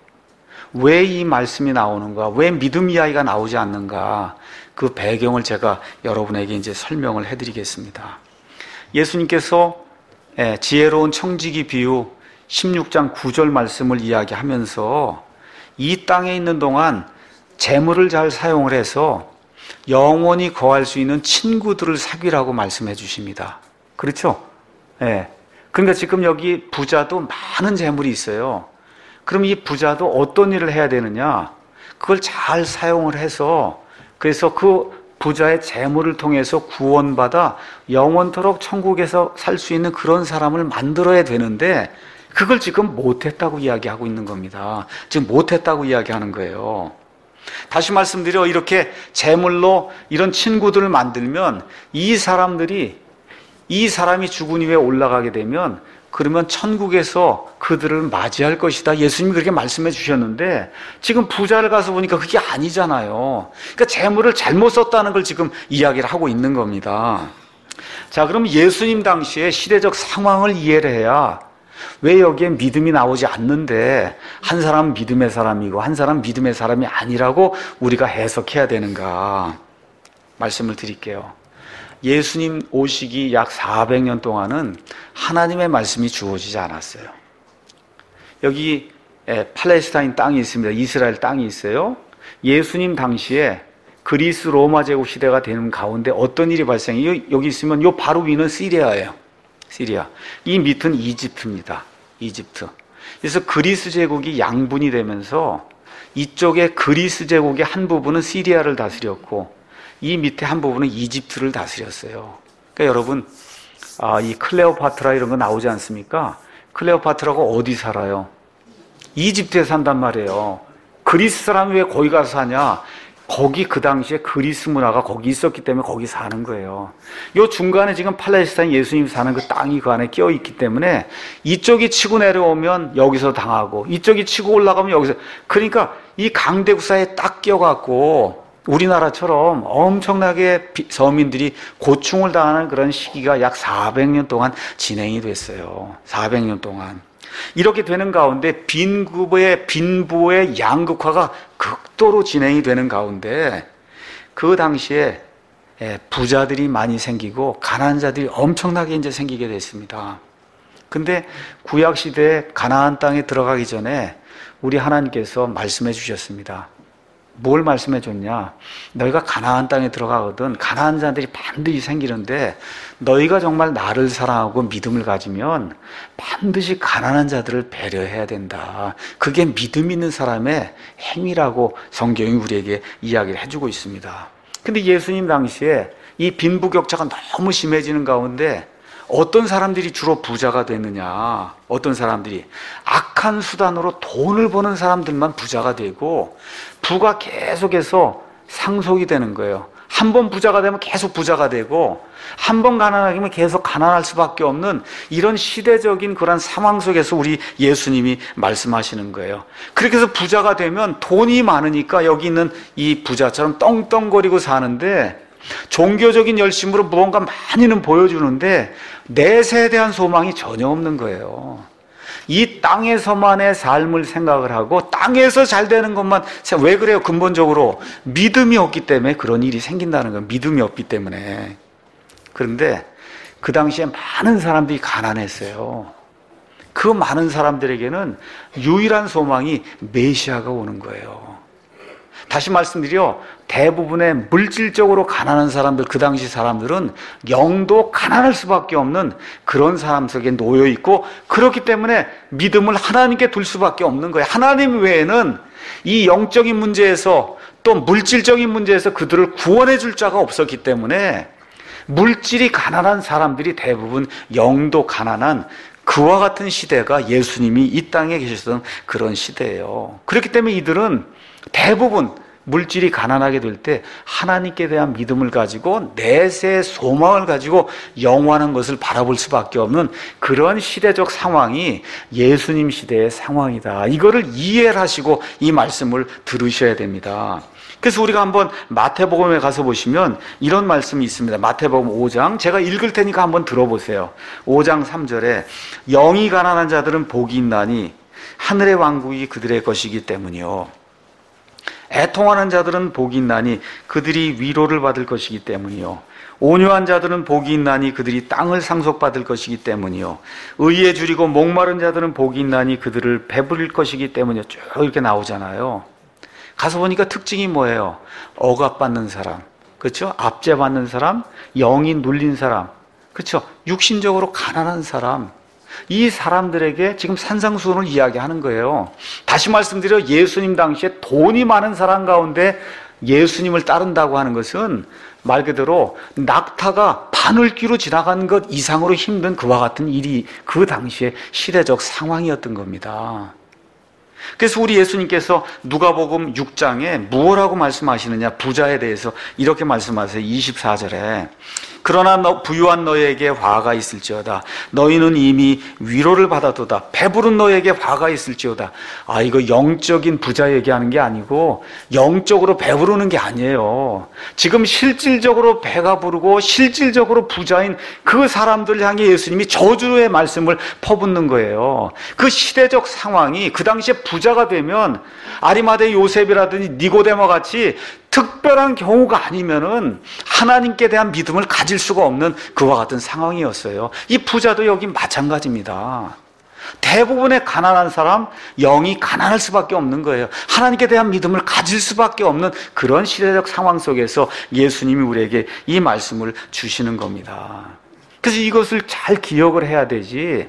왜 이 말씀이 나오는가? 왜 믿음 이야기가 나오지 않는가? 그 배경을 제가 여러분에게 이제 설명을 해드리겠습니다. 예수님께서 지혜로운 청지기 비유 십육 장 구 절 말씀을 이야기하면서 이 땅에 있는 동안 재물을 잘 사용을 해서 영원히 거할 수 있는 친구들을 사귀라고 말씀해 주십니다. 그렇죠? 예. 그러니까 지금 여기 부자도 많은 재물이 있어요. 그럼 이 부자도 어떤 일을 해야 되느냐? 그걸 잘 사용을 해서 그래서 그 부자의 재물을 통해서 구원받아 영원토록 천국에서 살 수 있는 그런 사람을 만들어야 되는데 그걸 지금 못했다고 이야기하고 있는 겁니다. 지금 못했다고 이야기하는 거예요. 다시 말씀드려 이렇게 재물로 이런 친구들을 만들면 이 사람들이 이 사람이 죽은 이후에 올라가게 되면 그러면 천국에서 그들을 맞이할 것이다. 예수님이 그렇게 말씀해 주셨는데 지금 부자를 가서 보니까 그게 아니잖아요. 그러니까 재물을 잘못 썼다는 걸 지금 이야기를 하고 있는 겁니다. 자, 그럼 예수님 당시에 시대적 상황을 이해를 해야 왜 여기에 믿음이 나오지 않는데 한 사람은 믿음의 사람이고 한 사람은 믿음의 사람이 아니라고 우리가 해석해야 되는가 말씀을 드릴게요. 예수님 오시기 약 사백 년 동안은 하나님의 말씀이 주어지지 않았어요. 여기 팔레스타인 땅이 있습니다. 이스라엘 땅이 있어요. 예수님 당시에 그리스 로마 제국 시대가 되는 가운데 어떤 일이 발생해요? 여기 있으면 요 바로 위는 시리아예요. 시리아. 이 밑은 이집트입니다. 이집트. 그래서 그리스 제국이 양분이 되면서 이쪽에 그리스 제국의 한 부분은 시리아를 다스렸고 이 밑에 한 부분은 이집트를 다스렸어요. 그러니까 여러분, 아, 이 클레오파트라 이런 거 나오지 않습니까? 클레오파트라가 어디 살아요? 이집트에 산단 말이에요. 그리스 사람이 왜 거기 가서 사냐? 거기 그 당시에 그리스 문화가 거기 있었기 때문에 거기 사는 거예요. 요 중간에 지금 팔레스타인 예수님 사는 그 땅이 그 안에 끼어 있기 때문에 이쪽이 치고 내려오면 여기서 당하고 이쪽이 치고 올라가면 여기서, 그러니까 이 강대국 사이에 딱 끼어갖고 우리나라처럼 엄청나게 서민들이 고충을 당하는 그런 시기가 약 사백 년 동안 진행이 됐어요. 사백 년 동안. 이렇게 되는 가운데 빈부의 빈부의 양극화가 극도로 진행이 되는 가운데 그 당시에 부자들이 많이 생기고 가난한 자들이 엄청나게 이제 생기게 됐습니다. 근데 구약 시대에 가나안 땅에 들어가기 전에 우리 하나님께서 말씀해 주셨습니다. 뭘 말씀해 줬냐? 너희가 가나안 땅에 들어가거든 가나안 자들이 반드시 생기는데 너희가 정말 나를 사랑하고 믿음을 가지면 반드시 가난한 자들을 배려해야 된다. 그게 믿음 있는 사람의 행위라고 성경이 우리에게 이야기를 해주고 있습니다. 근데 예수님 당시에 이 빈부격차가 너무 심해지는 가운데 어떤 사람들이 주로 부자가 됐느냐? 어떤 사람들이 악한 수단으로 돈을 버는 사람들만 부자가 되고 부가 계속해서 상속이 되는 거예요. 한 번 부자가 되면 계속 부자가 되고 한 번 가난하게 되면 계속 가난할 수밖에 없는 이런 시대적인 그런 상황 속에서 우리 예수님이 말씀하시는 거예요. 그렇게 해서 부자가 되면 돈이 많으니까 여기 있는 이 부자처럼 떵떵거리고 사는데 종교적인 열심으로 무언가 많이는 보여주는데 내세에 대한 소망이 전혀 없는 거예요. 이 땅에서만의 삶을 생각을 하고 땅에서 잘 되는 것만. 왜 그래요? 근본적으로 믿음이 없기 때문에 그런 일이 생긴다는 거예요. 믿음이 없기 때문에. 그런데 그 당시에 많은 사람들이 가난했어요. 그 많은 사람들에게는 유일한 소망이 메시아가 오는 거예요. 다시 말씀드려, 대부분의 물질적으로 가난한 사람들, 그 당시 사람들은 영도 가난할 수밖에 없는 그런 사람 속에 놓여 있고, 그렇기 때문에 믿음을 하나님께 둘 수밖에 없는 거예요. 하나님 외에는 이 영적인 문제에서 또 물질적인 문제에서 그들을 구원해 줄 자가 없었기 때문에 물질이 가난한 사람들이 대부분 영도 가난한 그와 같은 시대가 예수님이 이 땅에 계셨던 그런 시대예요. 그렇기 때문에 이들은 대부분 물질이 가난하게 될 때 하나님께 대한 믿음을 가지고 내세의 소망을 가지고 영원한 것을 바라볼 수밖에 없는 그런 시대적 상황이 예수님 시대의 상황이다. 이거를 이해를 하시고 이 말씀을 들으셔야 됩니다. 그래서 우리가 한번 마태복음에 가서 보시면 이런 말씀이 있습니다. 마태복음 오 장, 제가 읽을 테니까 한번 들어보세요. 오 장 삼 절에 영이 가난한 자들은 복이 있나니 하늘의 왕국이 그들의 것이기 때문이요. 애통하는 자들은 복이 있나니 그들이 위로를 받을 것이기 때문이요. 온유한 자들은 복이 있나니 그들이 땅을 상속받을 것이기 때문이요. 의에 줄이고 목마른 자들은 복이 있나니 그들을 배부릴 것이기 때문이요. 쭉 이렇게 나오잖아요. 가서 보니까 특징이 뭐예요? 억압받는 사람, 그렇죠? 압제받는 사람, 영이 눌린 사람, 그렇죠? 육신적으로 가난한 사람, 이 사람들에게 지금 산상수훈을 이야기하는 거예요. 다시 말씀드려, 예수님 당시에 돈이 많은 사람 가운데 예수님을 따른다고 하는 것은 말 그대로 낙타가 바늘귀로 지나간 것 이상으로 힘든 그와 같은 일이 그 당시의 시대적 상황이었던 겁니다. 그래서 우리 예수님께서 누가복음 육 장에 무엇라고 말씀하시느냐, 부자에 대해서 이렇게 말씀하세요. 이십사 절에 그러나 너, 부유한 너에게 화가 있을지어다. 너희는 이미 위로를 받았도다. 배부른 너에게 화가 있을지어다. 아, 이거 영적인 부자 얘기하는 게 아니고 영적으로 배부르는 게 아니에요. 지금 실질적으로 배가 부르고 실질적으로 부자인 그 사람들 향해 예수님이 저주의 말씀을 퍼붓는 거예요. 그 시대적 상황이 그 당시에 부자가 되면 아리마대 요셉이라든지 니고데모 같이 특별한 경우가 아니면은 하나님께 대한 믿음을 가질 수가 없는 그와 같은 상황이었어요. 이 부자도 여기 마찬가지입니다. 대부분의 가난한 사람, 영이 가난할 수밖에 없는 거예요. 하나님께 대한 믿음을 가질 수밖에 없는 그런 시대적 상황 속에서 예수님이 우리에게 이 말씀을 주시는 겁니다. 그래서 이것을 잘 기억을 해야 되지,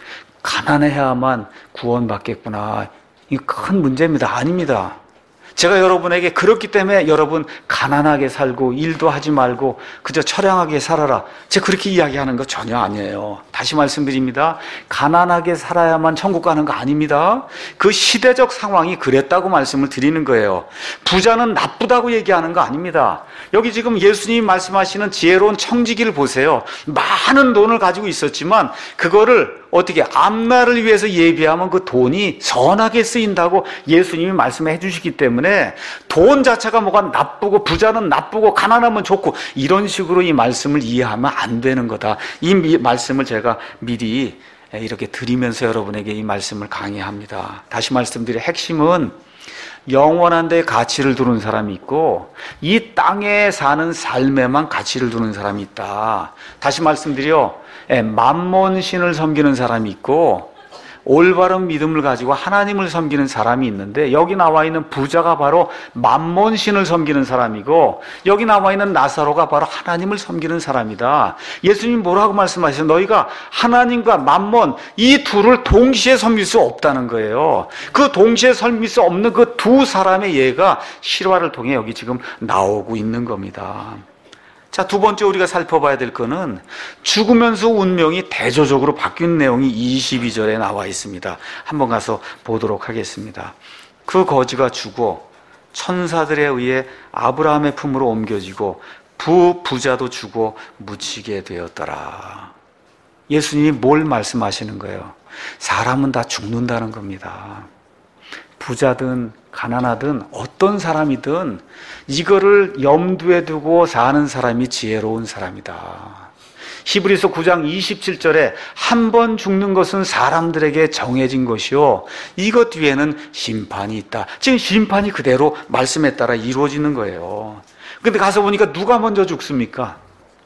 가난해야만 구원받겠구나, 이 큰 문제입니다. 아닙니다. 제가 여러분에게 그렇기 때문에 여러분 가난하게 살고 일도 하지 말고 그저 처량하게 살아라, 제가 그렇게 이야기하는 거 전혀 아니에요. 다시 말씀드립니다. 가난하게 살아야만 천국 가는 거 아닙니다. 그 시대적 상황이 그랬다고 말씀을 드리는 거예요. 부자는 나쁘다고 얘기하는 거 아닙니다. 여기 지금 예수님이 말씀하시는 지혜로운 청지기를 보세요. 많은 돈을 가지고 있었지만 그거를 어떻게 앞날을 위해서 예비하면 그 돈이 선하게 쓰인다고 예수님이 말씀해 주시기 때문에 돈 자체가 뭐가 나쁘고 부자는 나쁘고 가난하면 좋고 이런 식으로 이 말씀을 이해하면 안 되는 거다. 이 말씀을 제가 미리 이렇게 드리면서 여러분에게 이 말씀을 강의합니다. 다시 말씀드려, 핵심은 영원한 데 가치를 두는 사람이 있고 이 땅에 사는 삶에만 가치를 두는 사람이 있다. 다시 말씀드려, 만몬신을 섬기는 사람이 있고 올바른 믿음을 가지고 하나님을 섬기는 사람이 있는데, 여기 나와 있는 부자가 바로 만몬신을 섬기는 사람이고 여기 나와 있는 나사로가 바로 하나님을 섬기는 사람이다. 예수님 뭐라고 말씀하셨어요? 너희가 하나님과 만몬 이 둘을 동시에 섬길 수 없다는 거예요. 그 동시에 섬길 수 없는 그 두 사람의 예가 실화를 통해 여기 지금 나오고 있는 겁니다. 자, 두 번째 우리가 살펴봐야 될 거는 죽으면서 운명이 대조적으로 바뀐 내용이 이십이 절에 나와 있습니다. 한번 가서 보도록 하겠습니다. 그 거지가 죽어 천사들에 의해 아브라함의 품으로 옮겨지고 부 부자도 죽어 묻히게 되었더라. 예수님이 뭘 말씀하시는 거예요? 사람은 다 죽는다는 겁니다. 부자든 가난하든 어떤 사람이든 이거를 염두에 두고 사는 사람이 지혜로운 사람이다. 히브리서 구 장 이십칠 절에 한 번 죽는 것은 사람들에게 정해진 것이요 이것 뒤에는 심판이 있다. 지금 심판이 그대로 말씀에 따라 이루어지는 거예요. 근데 가서 보니까 누가 먼저 죽습니까?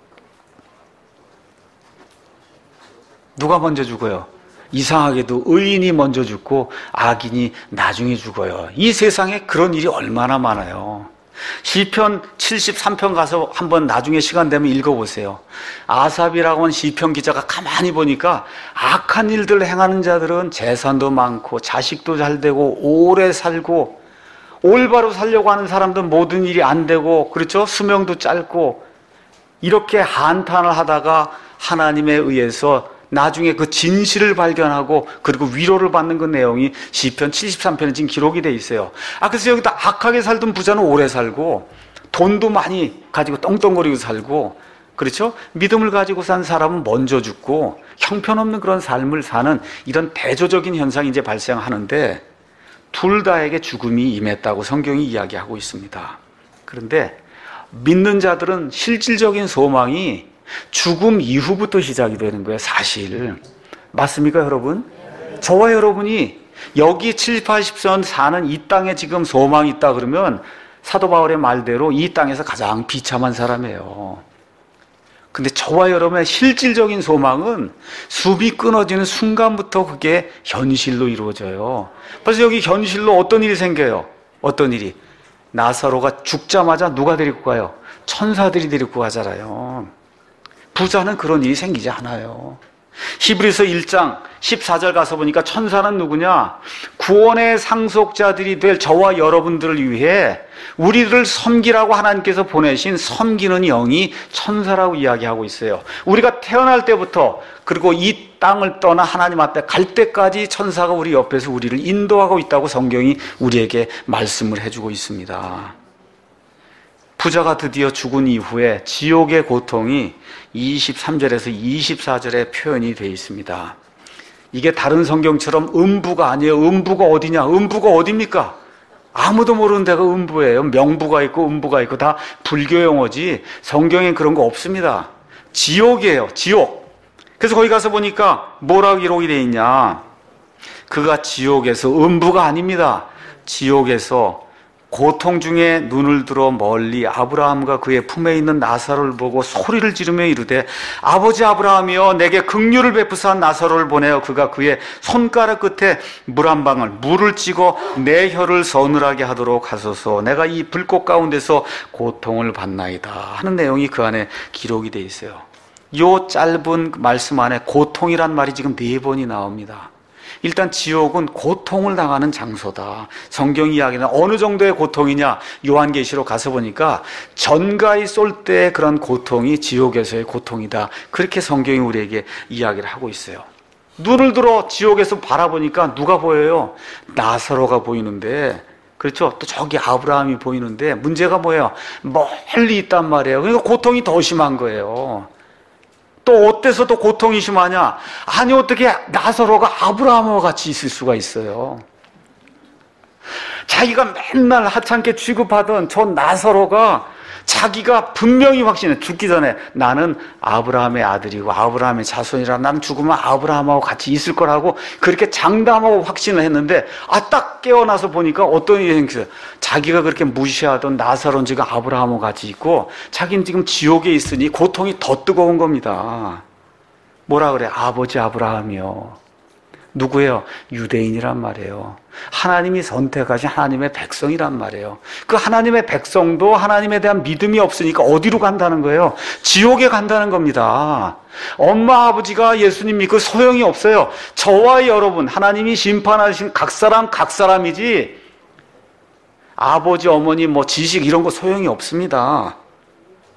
누가 먼저 죽어요? 이상하게도 의인이 먼저 죽고 악인이 나중에 죽어요. 이 세상에 그런 일이 얼마나 많아요. 시편 칠십삼 편 가서 한번 나중에 시간 되면 읽어보세요. 아삽이라고 하는 시편 기자가 가만히 보니까 악한 일들을 행하는 자들은 재산도 많고 자식도 잘 되고 오래 살고 올바로 살려고 하는 사람들은 모든 일이 안 되고 그렇죠? 수명도 짧고 이렇게 한탄을 하다가 하나님에 의해서 나중에 그 진실을 발견하고 그리고 위로를 받는 그 내용이 시편 칠십삼 편에 지금 기록이 돼 있어요. 아, 그래서 여기다 악하게 살던 부자는 오래 살고 돈도 많이 가지고 떵떵거리고 살고 그렇죠? 믿음을 가지고 산 사람은 먼저 죽고 형편없는 그런 삶을 사는 이런 대조적인 현상이 이제 발생하는데 둘 다에게 죽음이 임했다고 성경이 이야기하고 있습니다. 그런데 믿는 자들은 실질적인 소망이 죽음 이후부터 시작이 되는 거예요. 사실 맞습니까 여러분? 저와 여러분이 여기 칠십, 팔십 년 사는 이 땅에 지금 소망이 있다 그러면 사도 바울의 말대로 이 땅에서 가장 비참한 사람이에요. 근데 저와 여러분의 실질적인 소망은 숨이 끊어지는 순간부터 그게 현실로 이루어져요. 그래서 여기 현실로 어떤 일이 생겨요? 어떤 일이? 나사로가 죽자마자 누가 데리고 가요? 천사들이 데리고 가잖아요. 부자는 그런 일이 생기지 않아요. 히브리서 일 장 십사 절 가서 보니까 천사는 누구냐? 구원의 상속자들이 될 저와 여러분들을 위해 우리를 섬기라고 하나님께서 보내신 섬기는 영이 천사라고 이야기하고 있어요. 우리가 태어날 때부터 그리고 이 땅을 떠나 하나님 앞에 갈 때까지 천사가 우리 옆에서 우리를 인도하고 있다고 성경이 우리에게 말씀을 해주고 있습니다. 부자가 드디어 죽은 이후에 지옥의 고통이 이십삼 절에서 이십사 절에 표현이 되어 있습니다. 이게 다른 성경처럼 음부가 아니에요. 음부가 어디냐? 음부가 어디입니까? 아무도 모르는 데가 음부예요. 명부가 있고 음부가 있고 다 불교 용어지 성경엔 그런 거 없습니다. 지옥이에요. 지옥. 그래서 거기 가서 보니까 뭐라고 기록이 되어 있냐? 그가 지옥에서, 음부가 아닙니다. 지옥에서 고통 중에 눈을 들어 멀리 아브라함과 그의 품에 있는 나사로를 보고 소리를 지르며 이르되 아버지 아브라함이여 내게 긍휼을 베푸사 나사로를 보내어 그가 그의 손가락 끝에 물 한 방울 물을 찍어 내 혀를 서늘하게 하도록 하소서. 내가 이 불꽃 가운데서 고통을 받나이다 하는 내용이 그 안에 기록이 되어 있어요. 이 짧은 말씀 안에 고통이란 말이 지금 네 번이 나옵니다. 일단 지옥은 고통을 당하는 장소다. 성경 이야기는 어느 정도의 고통이냐? 요한계시록 가서 보니까 전가에 쏠 때의 그런 고통이 지옥에서의 고통이다. 그렇게 성경이 우리에게 이야기를 하고 있어요. 눈을 들어 지옥에서 바라보니까 누가 보여요? 나사로가 보이는데 그렇죠? 또 저기 아브라함이 보이는데 문제가 뭐예요? 멀리 있단 말이에요. 그러니까 고통이 더 심한 거예요. 또 어때서 또 고통이 심하냐? 아니 어떻게 나사로가 아브라함과 같이 있을 수가 있어요? 자기가 맨날 하찮게 취급하던 저 나사로가 자기가 분명히 확신해. 죽기 전에 나는 아브라함의 아들이고 아브라함의 자손이라 나는 죽으면 아브라함하고 같이 있을 거라고 그렇게 장담하고 확신을 했는데 아 딱 깨어나서 보니까 어떤 일이 생겼어요. 자기가 그렇게 무시하던 나사로는 지금 아브라함하고 같이 있고 자기는 지금 지옥에 있으니 고통이 더 뜨거운 겁니다. 뭐라 그래? 아버지 아브라함이요. 누구예요? 유대인이란 말이에요. 하나님이 선택하신 하나님의 백성이란 말이에요. 그 하나님의 백성도 하나님에 대한 믿음이 없으니까 어디로 간다는 거예요? 지옥에 간다는 겁니다. 엄마 아버지가 예수님 믿고 소용이 없어요. 저와 여러분 하나님이 심판하신 각 사람 각 사람이지 아버지 어머니 뭐 지식 이런 거 소용이 없습니다.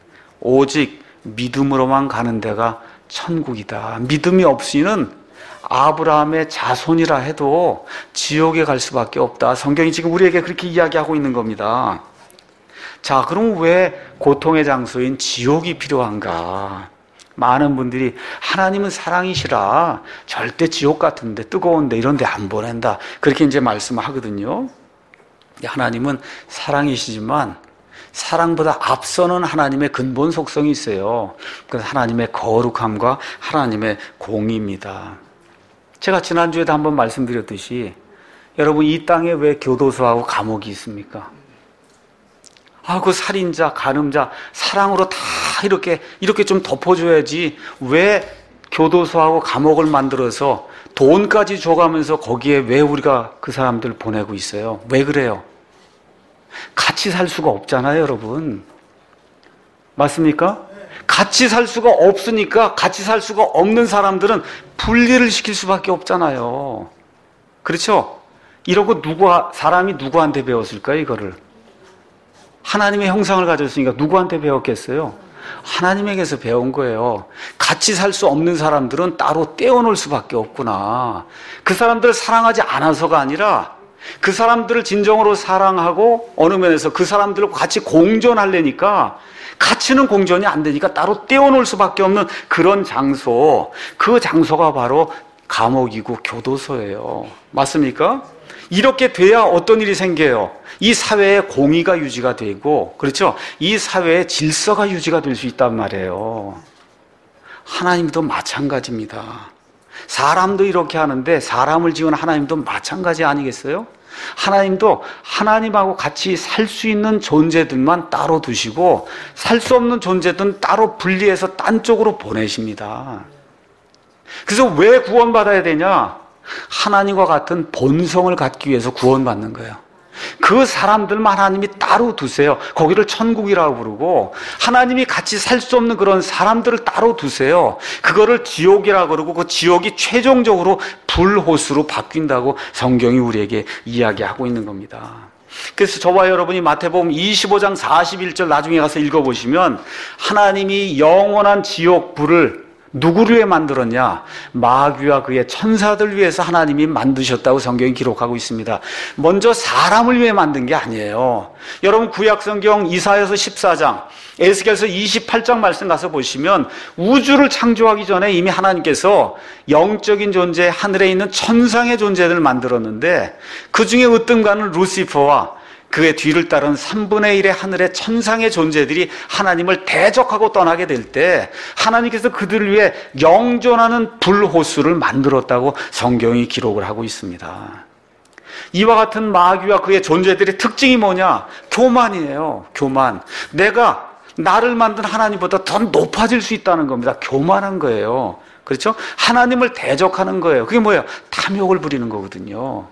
오직 믿음으로만 가는 데가 천국이다. 믿음이 없이는 아브라함의 자손이라 해도 지옥에 갈 수밖에 없다. 성경이 지금 우리에게 그렇게 이야기하고 있는 겁니다. 자, 그럼 왜 고통의 장소인 지옥이 필요한가? 많은 분들이 하나님은 사랑이시라 절대 지옥 같은데 뜨거운데 이런 데 안 보낸다, 그렇게 이제 말씀하거든요. 하나님은 사랑이시지만 사랑보다 앞서는 하나님의 근본 속성이 있어요. 그래서 하나님의 거룩함과 하나님의 공의입니다. 제가 지난주에도 한번 말씀드렸듯이 여러분, 이 땅에 왜 교도소하고 감옥이 있습니까? 아, 그 살인자, 간음자 사랑으로 다 이렇게 이렇게 좀 덮어줘야지 왜 교도소하고 감옥을 만들어서 돈까지 줘가면서 거기에 왜 우리가 그 사람들 보내고 있어요? 왜 그래요? 같이 살 수가 없잖아요, 여러분. 맞습니까? 같이 살 수가 없으니까 같이 살 수가 없는 사람들은 분리를 시킬 수밖에 없잖아요. 그렇죠? 이러고 누구, 사람이 누구한테 배웠을까요, 이거를? 하나님의 형상을 가졌으니까 누구한테 배웠겠어요? 하나님에게서 배운 거예요. 같이 살 수 없는 사람들은 따로 떼어놓을 수밖에 없구나. 그 사람들을 사랑하지 않아서가 아니라 그 사람들을 진정으로 사랑하고 어느 면에서 그 사람들과 같이 공존하려니까 같이는 공존이 안 되니까 따로 떼어놓을 수밖에 없는 그런 장소, 그 장소가 바로 감옥이고 교도소예요. 맞습니까? 이렇게 돼야 어떤 일이 생겨요? 이 사회의 공의가 유지가 되고, 그렇죠? 이 사회의 질서가 유지가 될 수 있단 말이에요. 하나님도 마찬가지입니다. 사람도 이렇게 하는데 사람을 지은 하나님도 마찬가지 아니겠어요? 하나님도 하나님하고 같이 살 수 있는 존재들만 따로 두시고 살 수 없는 존재들은 따로 분리해서 딴 쪽으로 보내십니다. 그래서 왜 구원받아야 되냐? 하나님과 같은 본성을 갖기 위해서 구원받는 거예요. 그 사람들만 하나님이 따로 두세요. 거기를 천국이라고 부르고, 하나님이 같이 살 수 없는 그런 사람들을 따로 두세요. 그거를 지옥이라고 그러고, 그 지옥이 최종적으로 불호수로 바뀐다고 성경이 우리에게 이야기하고 있는 겁니다. 그래서 저와 여러분이 마태복음 이십오 장 사십일 절 나중에 가서 읽어보시면, 하나님이 영원한 지옥 불을 누구를 위해 만들었냐? 마귀와 그의 천사들 위해서 하나님이 만드셨다고 성경이 기록하고 있습니다. 먼저 사람을 위해 만든 게 아니에요. 여러분, 구약성경 이사야서 십사 장, 에스겔서 이십팔 장 말씀 가서 보시면 우주를 창조하기 전에 이미 하나님께서 영적인 존재, 하늘에 있는 천상의 존재들을 만들었는데 그 중에 으뜸가는 루시퍼와 그의 뒤를 따른 삼분의 일의 하늘의 천상의 존재들이 하나님을 대적하고 떠나게 될 때 하나님께서 그들을 위해 영존하는 불호수를 만들었다고 성경이 기록을 하고 있습니다. 이와 같은 마귀와 그의 존재들의 특징이 뭐냐? 교만이에요. 교만. 내가 나를 만든 하나님보다 더 높아질 수 있다는 겁니다. 교만한 거예요. 그렇죠? 하나님을 대적하는 거예요. 그게 뭐예요? 탐욕을 부리는 거거든요.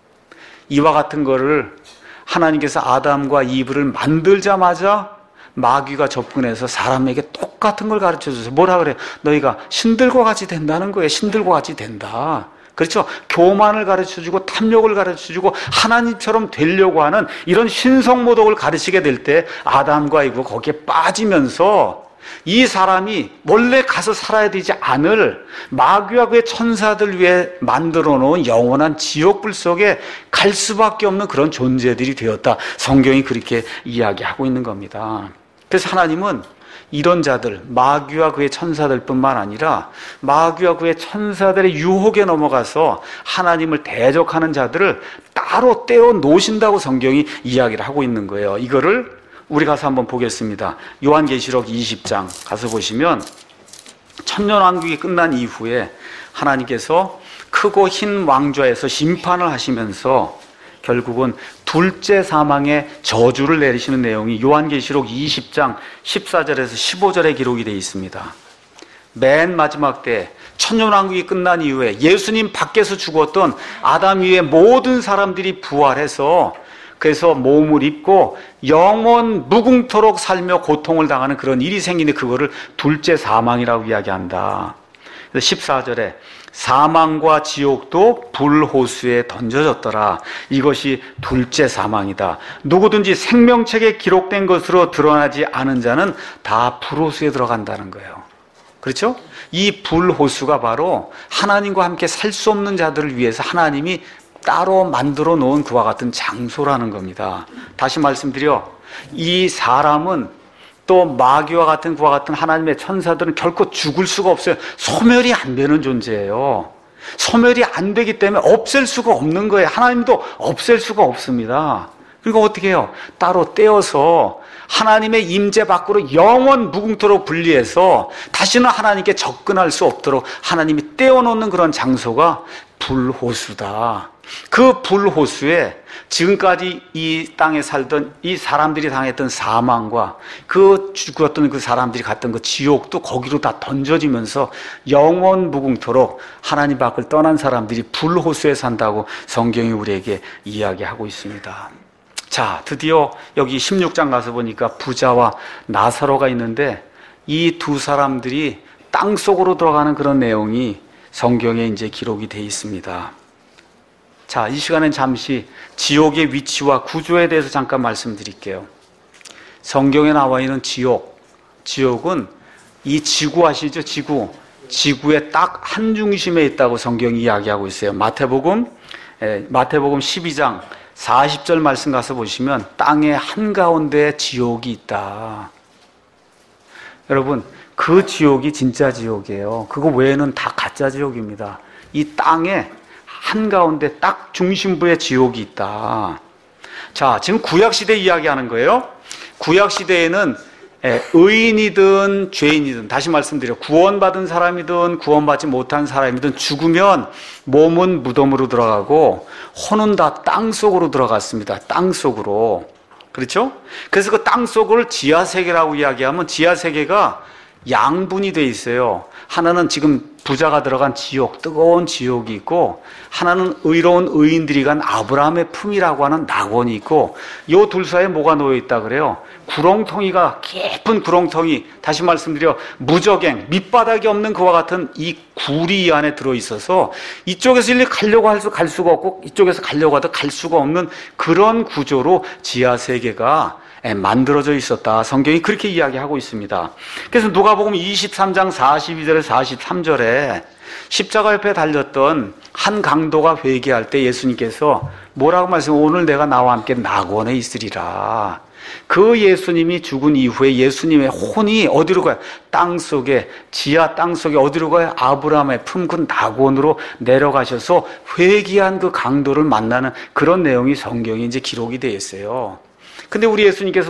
이와 같은 거를 하나님께서 아담과 이브를 만들자마자 마귀가 접근해서 사람에게 똑같은 걸 가르쳐 주세요. 뭐라 그래요? 너희가 신들과 같이 된다는 거예요. 신들과 같이 된다. 그렇죠? 교만을 가르쳐 주고 탐욕을 가르쳐 주고 하나님처럼 되려고 하는 이런 신성모독을 가르치게 될 때 아담과 이브가 거기에 빠지면서 이 사람이 원래 가서 살아야 되지 않을 마귀와 그의 천사들 위해 만들어 놓은 영원한 지옥불 속에 갈 수밖에 없는 그런 존재들이 되었다. 성경이 그렇게 이야기하고 있는 겁니다. 그래서 하나님은 이런 자들, 마귀와 그의 천사들뿐만 아니라 마귀와 그의 천사들의 유혹에 넘어가서 하나님을 대적하는 자들을 따로 떼어 놓으신다고 성경이 이야기를 하고 있는 거예요. 이거를 우리 가서 한번 보겠습니다. 요한계시록 이십 장 가서 보시면 천년왕국이 끝난 이후에 하나님께서 크고 흰 왕좌에서 심판을 하시면서 결국은 둘째 사망의 저주를 내리시는 내용이 요한계시록 이십 장 십사 절에서 십오 절에 기록이 되어 있습니다. 맨 마지막 때 천년왕국이 끝난 이후에 예수님 밖에서 죽었던 아담 위에 모든 사람들이 부활해서 그래서 몸을 입고 영원 무궁토록 살며 고통을 당하는 그런 일이 생기는데 그거를 둘째 사망이라고 이야기한다. 그래서 십사 절에 사망과 지옥도 불호수에 던져졌더라. 이것이 둘째 사망이다. 누구든지 생명책에 기록된 것으로 드러나지 않은 자는 다 불호수에 들어간다는 거예요. 그렇죠? 이 불호수가 바로 하나님과 함께 살 수 없는 자들을 위해서 하나님이 따로 만들어 놓은 그와 같은 장소라는 겁니다. 다시 말씀드려, 이 사람은 또 마귀와 같은 그와 같은 하나님의 천사들은 결코 죽을 수가 없어요. 소멸이 안 되는 존재예요. 소멸이 안 되기 때문에 없앨 수가 없는 거예요. 하나님도 없앨 수가 없습니다. 그리고 어떻게 해요? 따로 떼어서 하나님의 임재 밖으로 영원 무궁토록 분리해서 다시는 하나님께 접근할 수 없도록 하나님이 떼어놓는 그런 장소가 불호수다. 그 불호수에 지금까지 이 땅에 살던 이 사람들이 당했던 사망과 그 죽었던 그 사람들이 갔던 그 지옥도 거기로 다 던져지면서 영원 무궁토록 하나님 밖을 떠난 사람들이 불호수에 산다고 성경이 우리에게 이야기하고 있습니다. 자, 드디어 여기 십육 장 가서 보니까 부자와 나사로가 있는데 이 두 사람들이 땅 속으로 들어가는 그런 내용이 성경에 이제 기록이 되어 있습니다. 자, 이 시간엔 잠시 지옥의 위치와 구조에 대해서 잠깐 말씀드릴게요. 성경에 나와 있는 지옥, 지옥은 이 지구 아시죠? 지구. 지구의 딱 한 중심에 있다고 성경이 이야기하고 있어요. 마태복음, 예, 마태복음 십이 장 사십 절 말씀 가서 보시면 땅의 한가운데에 지옥이 있다. 여러분, 그 지옥이 진짜 지옥이에요. 그거 외에는 다 가짜 지옥입니다. 이 땅에 한가운데 딱 중심부에 지옥이 있다. 자, 지금 구약시대 이야기하는 거예요. 구약시대에는 의인이든 죄인이든, 다시 말씀드려, 구원받은 사람이든 구원받지 못한 사람이든 죽으면 몸은 무덤으로 들어가고 혼은 다 땅속으로 들어갔습니다. 땅속으로. 그렇죠? 그래서 그 땅속을 지하세계라고 이야기하면 지하세계가 양분이 돼 있어요. 하나는 지금 부자가 들어간 지옥, 뜨거운 지옥이 있고, 하나는 의로운 의인들이 간 아브라함의 품이라고 하는 낙원이 있고, 요 둘 사이에 뭐가 놓여 있다 그래요? 구렁텅이가, 깊은 구렁텅이, 다시 말씀드려 무적행, 밑바닥이 없는 그와 같은 이 굴이 이 안에 들어있어서 이쪽에서 일리 가려고 할 수 갈 수가 없고 이쪽에서 가려고 하도 갈 수가 없는 그런 구조로 지하세계가 만들어져 있었다. 성경이 그렇게 이야기하고 있습니다. 그래서 누가복음 이십삼 장 사십이 절에 사십삼 절에 십자가 옆에 달렸던 한 강도가 회개할 때 예수님께서 뭐라고 말씀하세요? 오늘 내가 나와 함께 낙원에 있으리라. 그 예수님이 죽은 이후에 예수님의 혼이 어디로 가요? 땅속에, 지하 땅속에 어디로 가요? 아브라함의 품 그 낙원으로 내려가셔서 회개한 그 강도를 만나는 그런 내용이 성경에 이제 기록이 되어 있어요. 근데 우리 예수님께서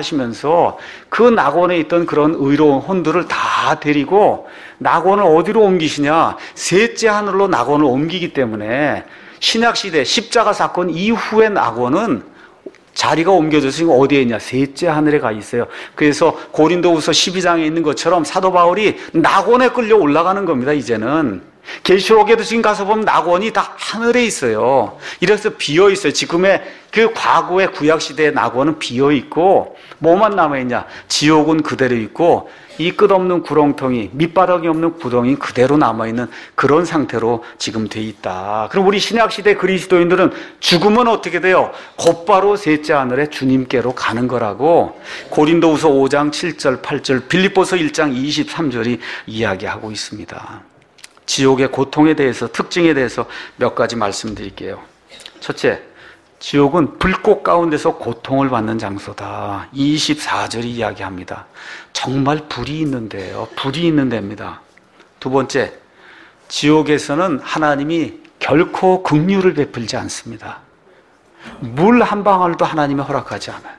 부활하시면서 그 낙원에 있던 그런 의로운 혼들을 다 데리고 낙원을 어디로 옮기시냐? 셋째 하늘로 낙원을 옮기기 때문에 신약시대 십자가 사건 이후의 낙원은 자리가 옮겨져서 어디에 있냐? 셋째 하늘에 가 있어요. 그래서 고린도후서 십이 장에 있는 것처럼 사도 바울이 낙원에 끌려 올라가는 겁니다. 이제는 계시록에도 지금 가서 보면 낙원이 다 하늘에 있어요. 이래서 비어 있어요. 지금의 그 과거의 구약시대의 낙원은 비어 있고 뭐만 남아있냐? 지옥은 그대로 있고 이 끝없는 구렁텅이, 밑바닥이 없는 구덩이 그대로 남아있는 그런 상태로 지금 돼 있다. 그럼 우리 신약시대 그리스도인들은 죽으면 어떻게 돼요? 곧바로 셋째 하늘에 주님께로 가는 거라고 고린도후서 오 장 칠 절 팔 절, 빌립보서 일 장 이십삼 절이 이야기하고 있습니다. 지옥의 고통에 대해서, 특징에 대해서 몇 가지 말씀드릴게요. 첫째, 지옥은 불꽃 가운데서 고통을 받는 장소다. 이십사 절이 이야기합니다. 정말 불이 있는데요. 불이 있는 데입니다. 두 번째, 지옥에서는 하나님이 결코 긍휼을 베풀지 않습니다. 물 한 방울도 하나님이 허락하지 않아요.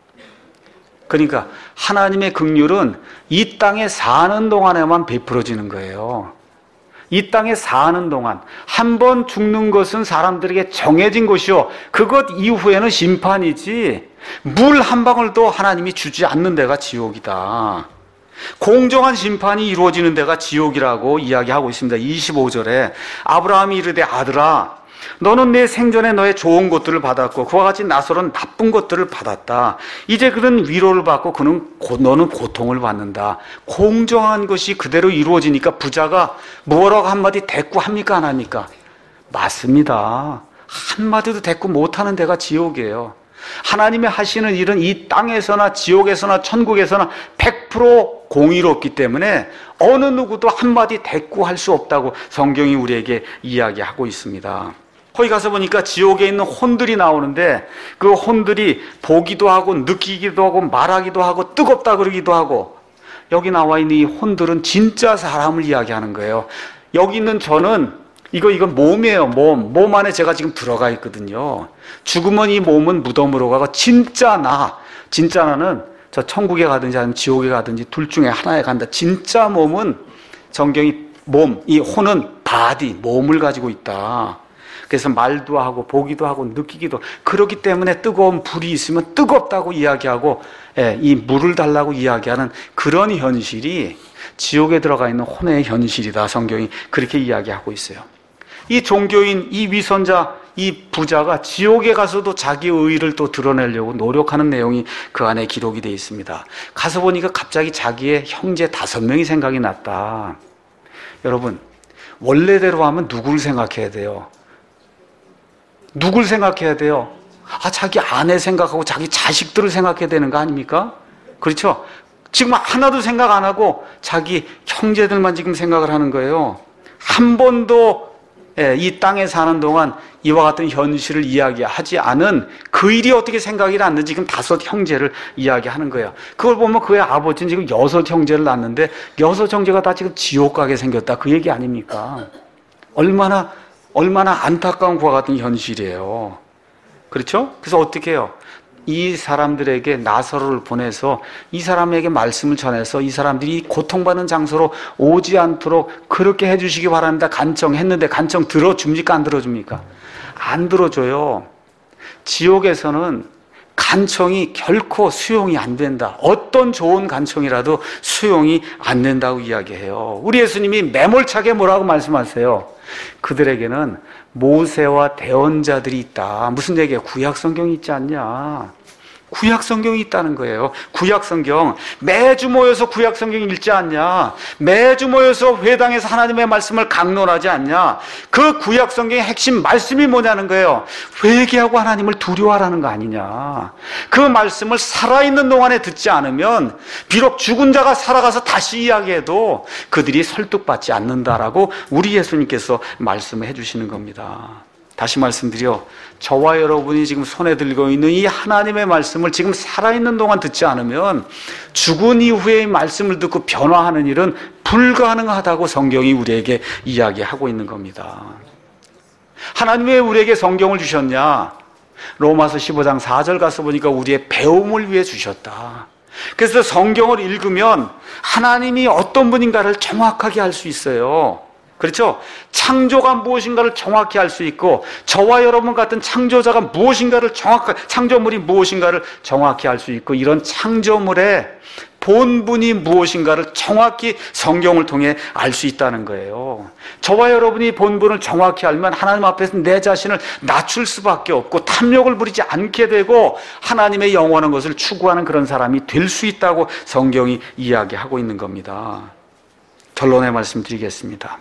그러니까 하나님의 긍휼은 이 땅에 사는 동안에만 베풀어지는 거예요. 이 땅에 사는 동안 한 번 죽는 것은 사람들에게 정해진 것이요, 그것 이후에는 심판이지 물 한 방울도 하나님이 주지 않는 데가 지옥이다. 공정한 심판이 이루어지는 데가 지옥이라고 이야기하고 있습니다. 이십오 절에 아브라함이 이르되 아들아, 너는 내 생전에 너의 좋은 것들을 받았고 그와 같이 나서는 나쁜 것들을 받았다. 이제 그는 위로를 받고 그는 고, 너는 고통을 받는다. 공정한 것이 그대로 이루어지니까 부자가 뭐라고 한마디 대꾸합니까? 안 합니까? 맞습니다. 한마디도 대꾸 못하는 데가 지옥이에요. 하나님이 하시는 일은 이 땅에서나 지옥에서나 천국에서나 백 퍼센트 공의롭기 때문에 어느 누구도 한마디 대꾸할 수 없다고 성경이 우리에게 이야기하고 있습니다. 거기 가서 보니까 지옥에 있는 혼들이 나오는데 그 혼들이 보기도 하고 느끼기도 하고 말하기도 하고 뜨겁다 그러기도 하고, 여기 나와 있는 이 혼들은 진짜 사람을 이야기하는 거예요. 여기 있는 저는 이거 이거 몸이에요. 몸. 몸 안에 제가 지금 들어가 있거든요. 죽으면 이 몸은 무덤으로 가고 진짜 나, 진짜 나는 저 천국에 가든지 아니면 지옥에 가든지 둘 중에 하나에 간다. 진짜 몸은 성경이 몸, 이 혼은 바디, 몸을 가지고 있다. 그래서 말도 하고 보기도 하고 느끼기도, 그렇기 때문에 뜨거운 불이 있으면 뜨겁다고 이야기하고, 예, 이 물을 달라고 이야기하는 그런 현실이 지옥에 들어가 있는 혼의 현실이다. 성경이 그렇게 이야기하고 있어요. 이 종교인, 이 위선자, 이 부자가 지옥에 가서도 자기의 의의를 또 드러내려고 노력하는 내용이 그 안에 기록이 되어 있습니다. 가서 보니까 갑자기 자기의 형제 다섯 명이 생각이 났다. 여러분, 원래대로 하면 누구를 생각해야 돼요? 누굴 생각해야 돼요? 아, 자기 아내 생각하고 자기 자식들을 생각해야 되는 거 아닙니까? 그렇죠? 지금 하나도 생각 안 하고 자기 형제들만 지금 생각을 하는 거예요. 한 번도 이 땅에 사는 동안 이와 같은 현실을 이야기하지 않은 그 일이 어떻게 생각이 났는지 지금 다섯 형제를 이야기하는 거예요. 그걸 보면 그의 아버지는 지금 여섯 형제를 낳았는데 여섯 형제가 다 지금 지옥 가게 생겼다. 그 얘기 아닙니까? 얼마나 얼마나 안타까운 그와 같은 현실이에요. 그렇죠? 그래서 어떻게 해요? 이 사람들에게 나사로를 보내서 이 사람에게 말씀을 전해서 이 사람들이 고통받는 장소로 오지 않도록 그렇게 해주시기 바랍니다. 간청했는데 간청 들어줍니까? 안 들어줍니까? 안 들어줘요. 지옥에서는 간청이 결코 수용이 안 된다. 어떤 좋은 간청이라도 수용이 안 된다고 이야기해요. 우리 예수님이 매몰차게 뭐라고 말씀하세요? 그들에게는 모세와 대언자들이 있다. 무슨 얘기예요? 구약 성경이 있지 않냐? 구약 성경이 있다는 거예요. 구약 성경. 매주 모여서 구약 성경 읽지 않냐? 매주 모여서 회당에서 하나님의 말씀을 강론하지 않냐? 그 구약 성경의 핵심 말씀이 뭐냐는 거예요. 회개하고 하나님을 두려워하라는 거 아니냐? 그 말씀을 살아있는 동안에 듣지 않으면 비록 죽은 자가 살아가서 다시 이야기해도 그들이 설득받지 않는다라고 우리 예수님께서 말씀을 해주시는 겁니다. 다시 말씀드려, 저와 여러분이 지금 손에 들고 있는 이 하나님의 말씀을 지금 살아있는 동안 듣지 않으면 죽은 이후에 이 말씀을 듣고 변화하는 일은 불가능하다고 성경이 우리에게 이야기하고 있는 겁니다. 하나님이 왜 우리에게 성경을 주셨냐? 로마서 십오 장 사 절 가서 보니까 우리의 배움을 위해 주셨다. 그래서 성경을 읽으면 하나님이 어떤 분인가를 정확하게 알 수 있어요. 그렇죠? 창조가 무엇인가를 정확히 알 수 있고, 저와 여러분 같은 창조자가 무엇인가를 정확하게, 창조물이 무엇인가를 정확히 알 수 있고, 이런 창조물의 본분이 무엇인가를 정확히 성경을 통해 알 수 있다는 거예요. 저와 여러분이 본분을 정확히 알면 하나님 앞에서 내 자신을 낮출 수밖에 없고 탐욕을 부리지 않게 되고 하나님의 영원한 것을 추구하는 그런 사람이 될 수 있다고 성경이 이야기하고 있는 겁니다. 결론의 말씀 드리겠습니다.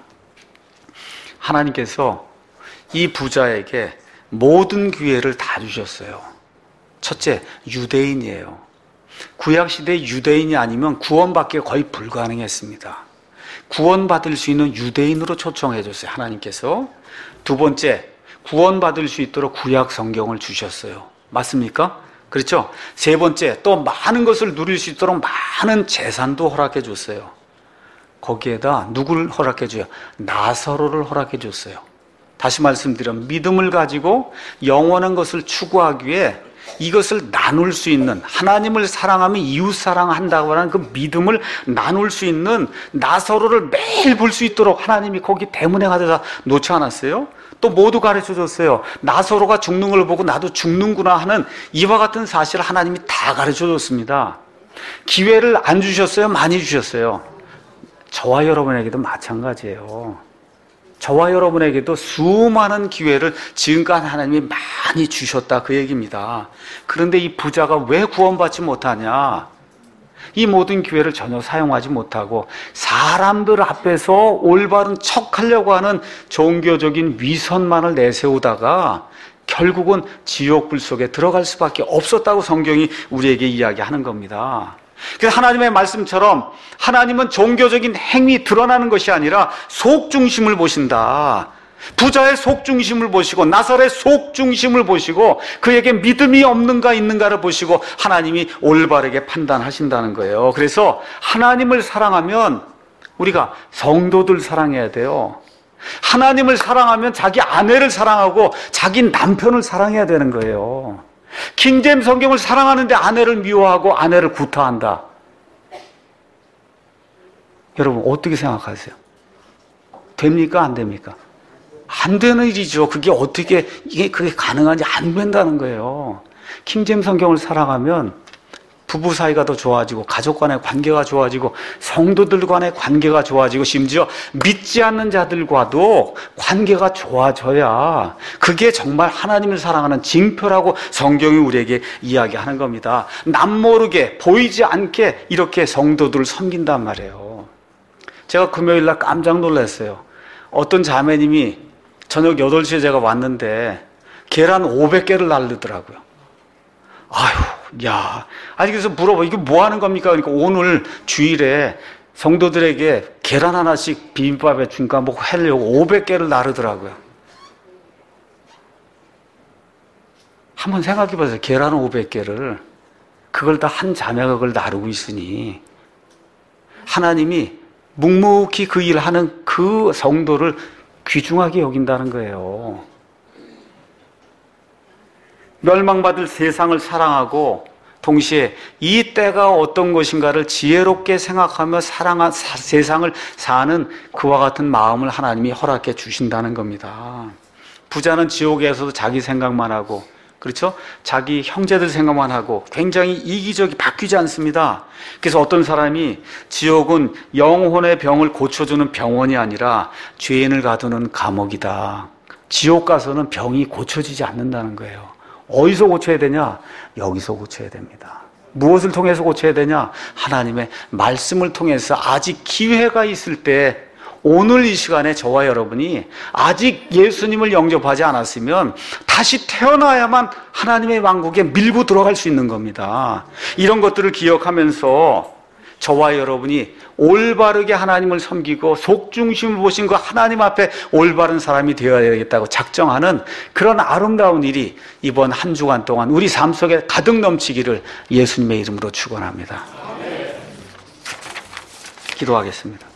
하나님께서 이 부자에게 모든 기회를 다 주셨어요. 첫째, 유대인이에요. 구약시대 유대인이 아니면 구원받기가 거의 불가능했습니다. 구원받을 수 있는 유대인으로 초청해 줬어요, 하나님께서. 두 번째, 구원받을 수 있도록 구약 성경을 주셨어요. 맞습니까? 그렇죠? 세 번째, 또 많은 것을 누릴 수 있도록 많은 재산도 허락해 줬어요. 거기에다 누구를 허락해 줘요? 나사로를 허락해 줬어요. 다시 말씀드려, 믿음을 가지고 영원한 것을 추구하기 위해 이것을 나눌 수 있는, 하나님을 사랑하며 이웃 사랑한다고 하는 그 믿음을 나눌 수 있는 나사로를 매일 볼 수 있도록 하나님이 거기 대문에 가져다 놓지 않았어요? 또 모두 가르쳐 줬어요. 나사로가 죽는 걸 보고 나도 죽는구나 하는 이와 같은 사실을 하나님이 다 가르쳐 줬습니다. 기회를 안 주셨어요? 많이 주셨어요. 저와 여러분에게도 마찬가지예요. 저와 여러분에게도 수많은 기회를 지금까지 하나님이 많이 주셨다, 그 얘기입니다. 그런데 이 부자가 왜 구원받지 못하냐? 이 모든 기회를 전혀 사용하지 못하고 사람들 앞에서 올바른 척하려고 하는 종교적인 위선만을 내세우다가 결국은 지옥불 속에 들어갈 수밖에 없었다고 성경이 우리에게 이야기하는 겁니다. 그래서 하나님의 말씀처럼 하나님은 종교적인 행위 드러나는 것이 아니라 속 중심을 보신다. 부자의 속 중심을 보시고 나사렛의 속 중심을 보시고 그에게 믿음이 없는가 있는가를 보시고 하나님이 올바르게 판단하신다는 거예요. 그래서 하나님을 사랑하면 우리가 성도들 사랑해야 돼요. 하나님을 사랑하면 자기 아내를 사랑하고 자기 남편을 사랑해야 되는 거예요. 킹제임스 성경을 사랑하는데 아내를 미워하고 아내를 구타한다. 여러분 어떻게 생각하세요? 됩니까? 안 됩니까? 안 되는 일이죠. 그게 어떻게 이게 그게 가능한지 안 된다는 거예요. 킹제임스 성경을 사랑하면 부부 사이가 더 좋아지고 가족 간의 관계가 좋아지고 성도들 간의 관계가 좋아지고 심지어 믿지 않는 자들과도 관계가 좋아져야 그게 정말 하나님을 사랑하는 징표라고 성경이 우리에게 이야기하는 겁니다. 남모르게 보이지 않게 이렇게 성도들을 섬긴단 말이에요. 제가 금요일날 깜짝 놀랐어요. 어떤 자매님이 저녁 여덟 시에 제가 왔는데 계란 오백 개를 날르더라고요. 아유, 야. 아니, 그래서 물어봐. 이게 뭐 하는 겁니까? 그러니까 오늘 주일에 성도들에게 계란 하나씩 비빔밥에 중간 먹고 하려고 오백 개를 나르더라고요. 한번 생각해 보세요. 계란 오백 개를. 그걸 다 한 자매가 그걸 나르고 있으니 하나님이 묵묵히 그 일을 하는 그 성도를 귀중하게 여긴다는 거예요. 멸망받을 세상을 사랑하고 동시에 이 때가 어떤 것인가를 지혜롭게 생각하며 사랑한 사, 세상을 사는 그와 같은 마음을 하나님이 허락해 주신다는 겁니다. 부자는 지옥에서도 자기 생각만 하고 그렇죠? 자기 형제들 생각만 하고 굉장히 이기적이 바뀌지 않습니다. 그래서 어떤 사람이 지옥은 영혼의 병을 고쳐주는 병원이 아니라 죄인을 가두는 감옥이다. 지옥 가서는 병이 고쳐지지 않는다는 거예요. 어디서 고쳐야 되냐? 여기서 고쳐야 됩니다. 무엇을 통해서 고쳐야 되냐? 하나님의 말씀을 통해서 아직 기회가 있을 때 오늘 이 시간에 저와 여러분이 아직 예수님을 영접하지 않았으면 다시 태어나야만 하나님의 왕국에 밀고 들어갈 수 있는 겁니다. 이런 것들을 기억하면서 저와 여러분이 올바르게 하나님을 섬기고 속중심을 보신 그 하나님 앞에 올바른 사람이 되어야 되겠다고 작정하는 그런 아름다운 일이 이번 한 주간 동안 우리 삶 속에 가득 넘치기를 예수님의 이름으로 축원합니다. 기도하겠습니다.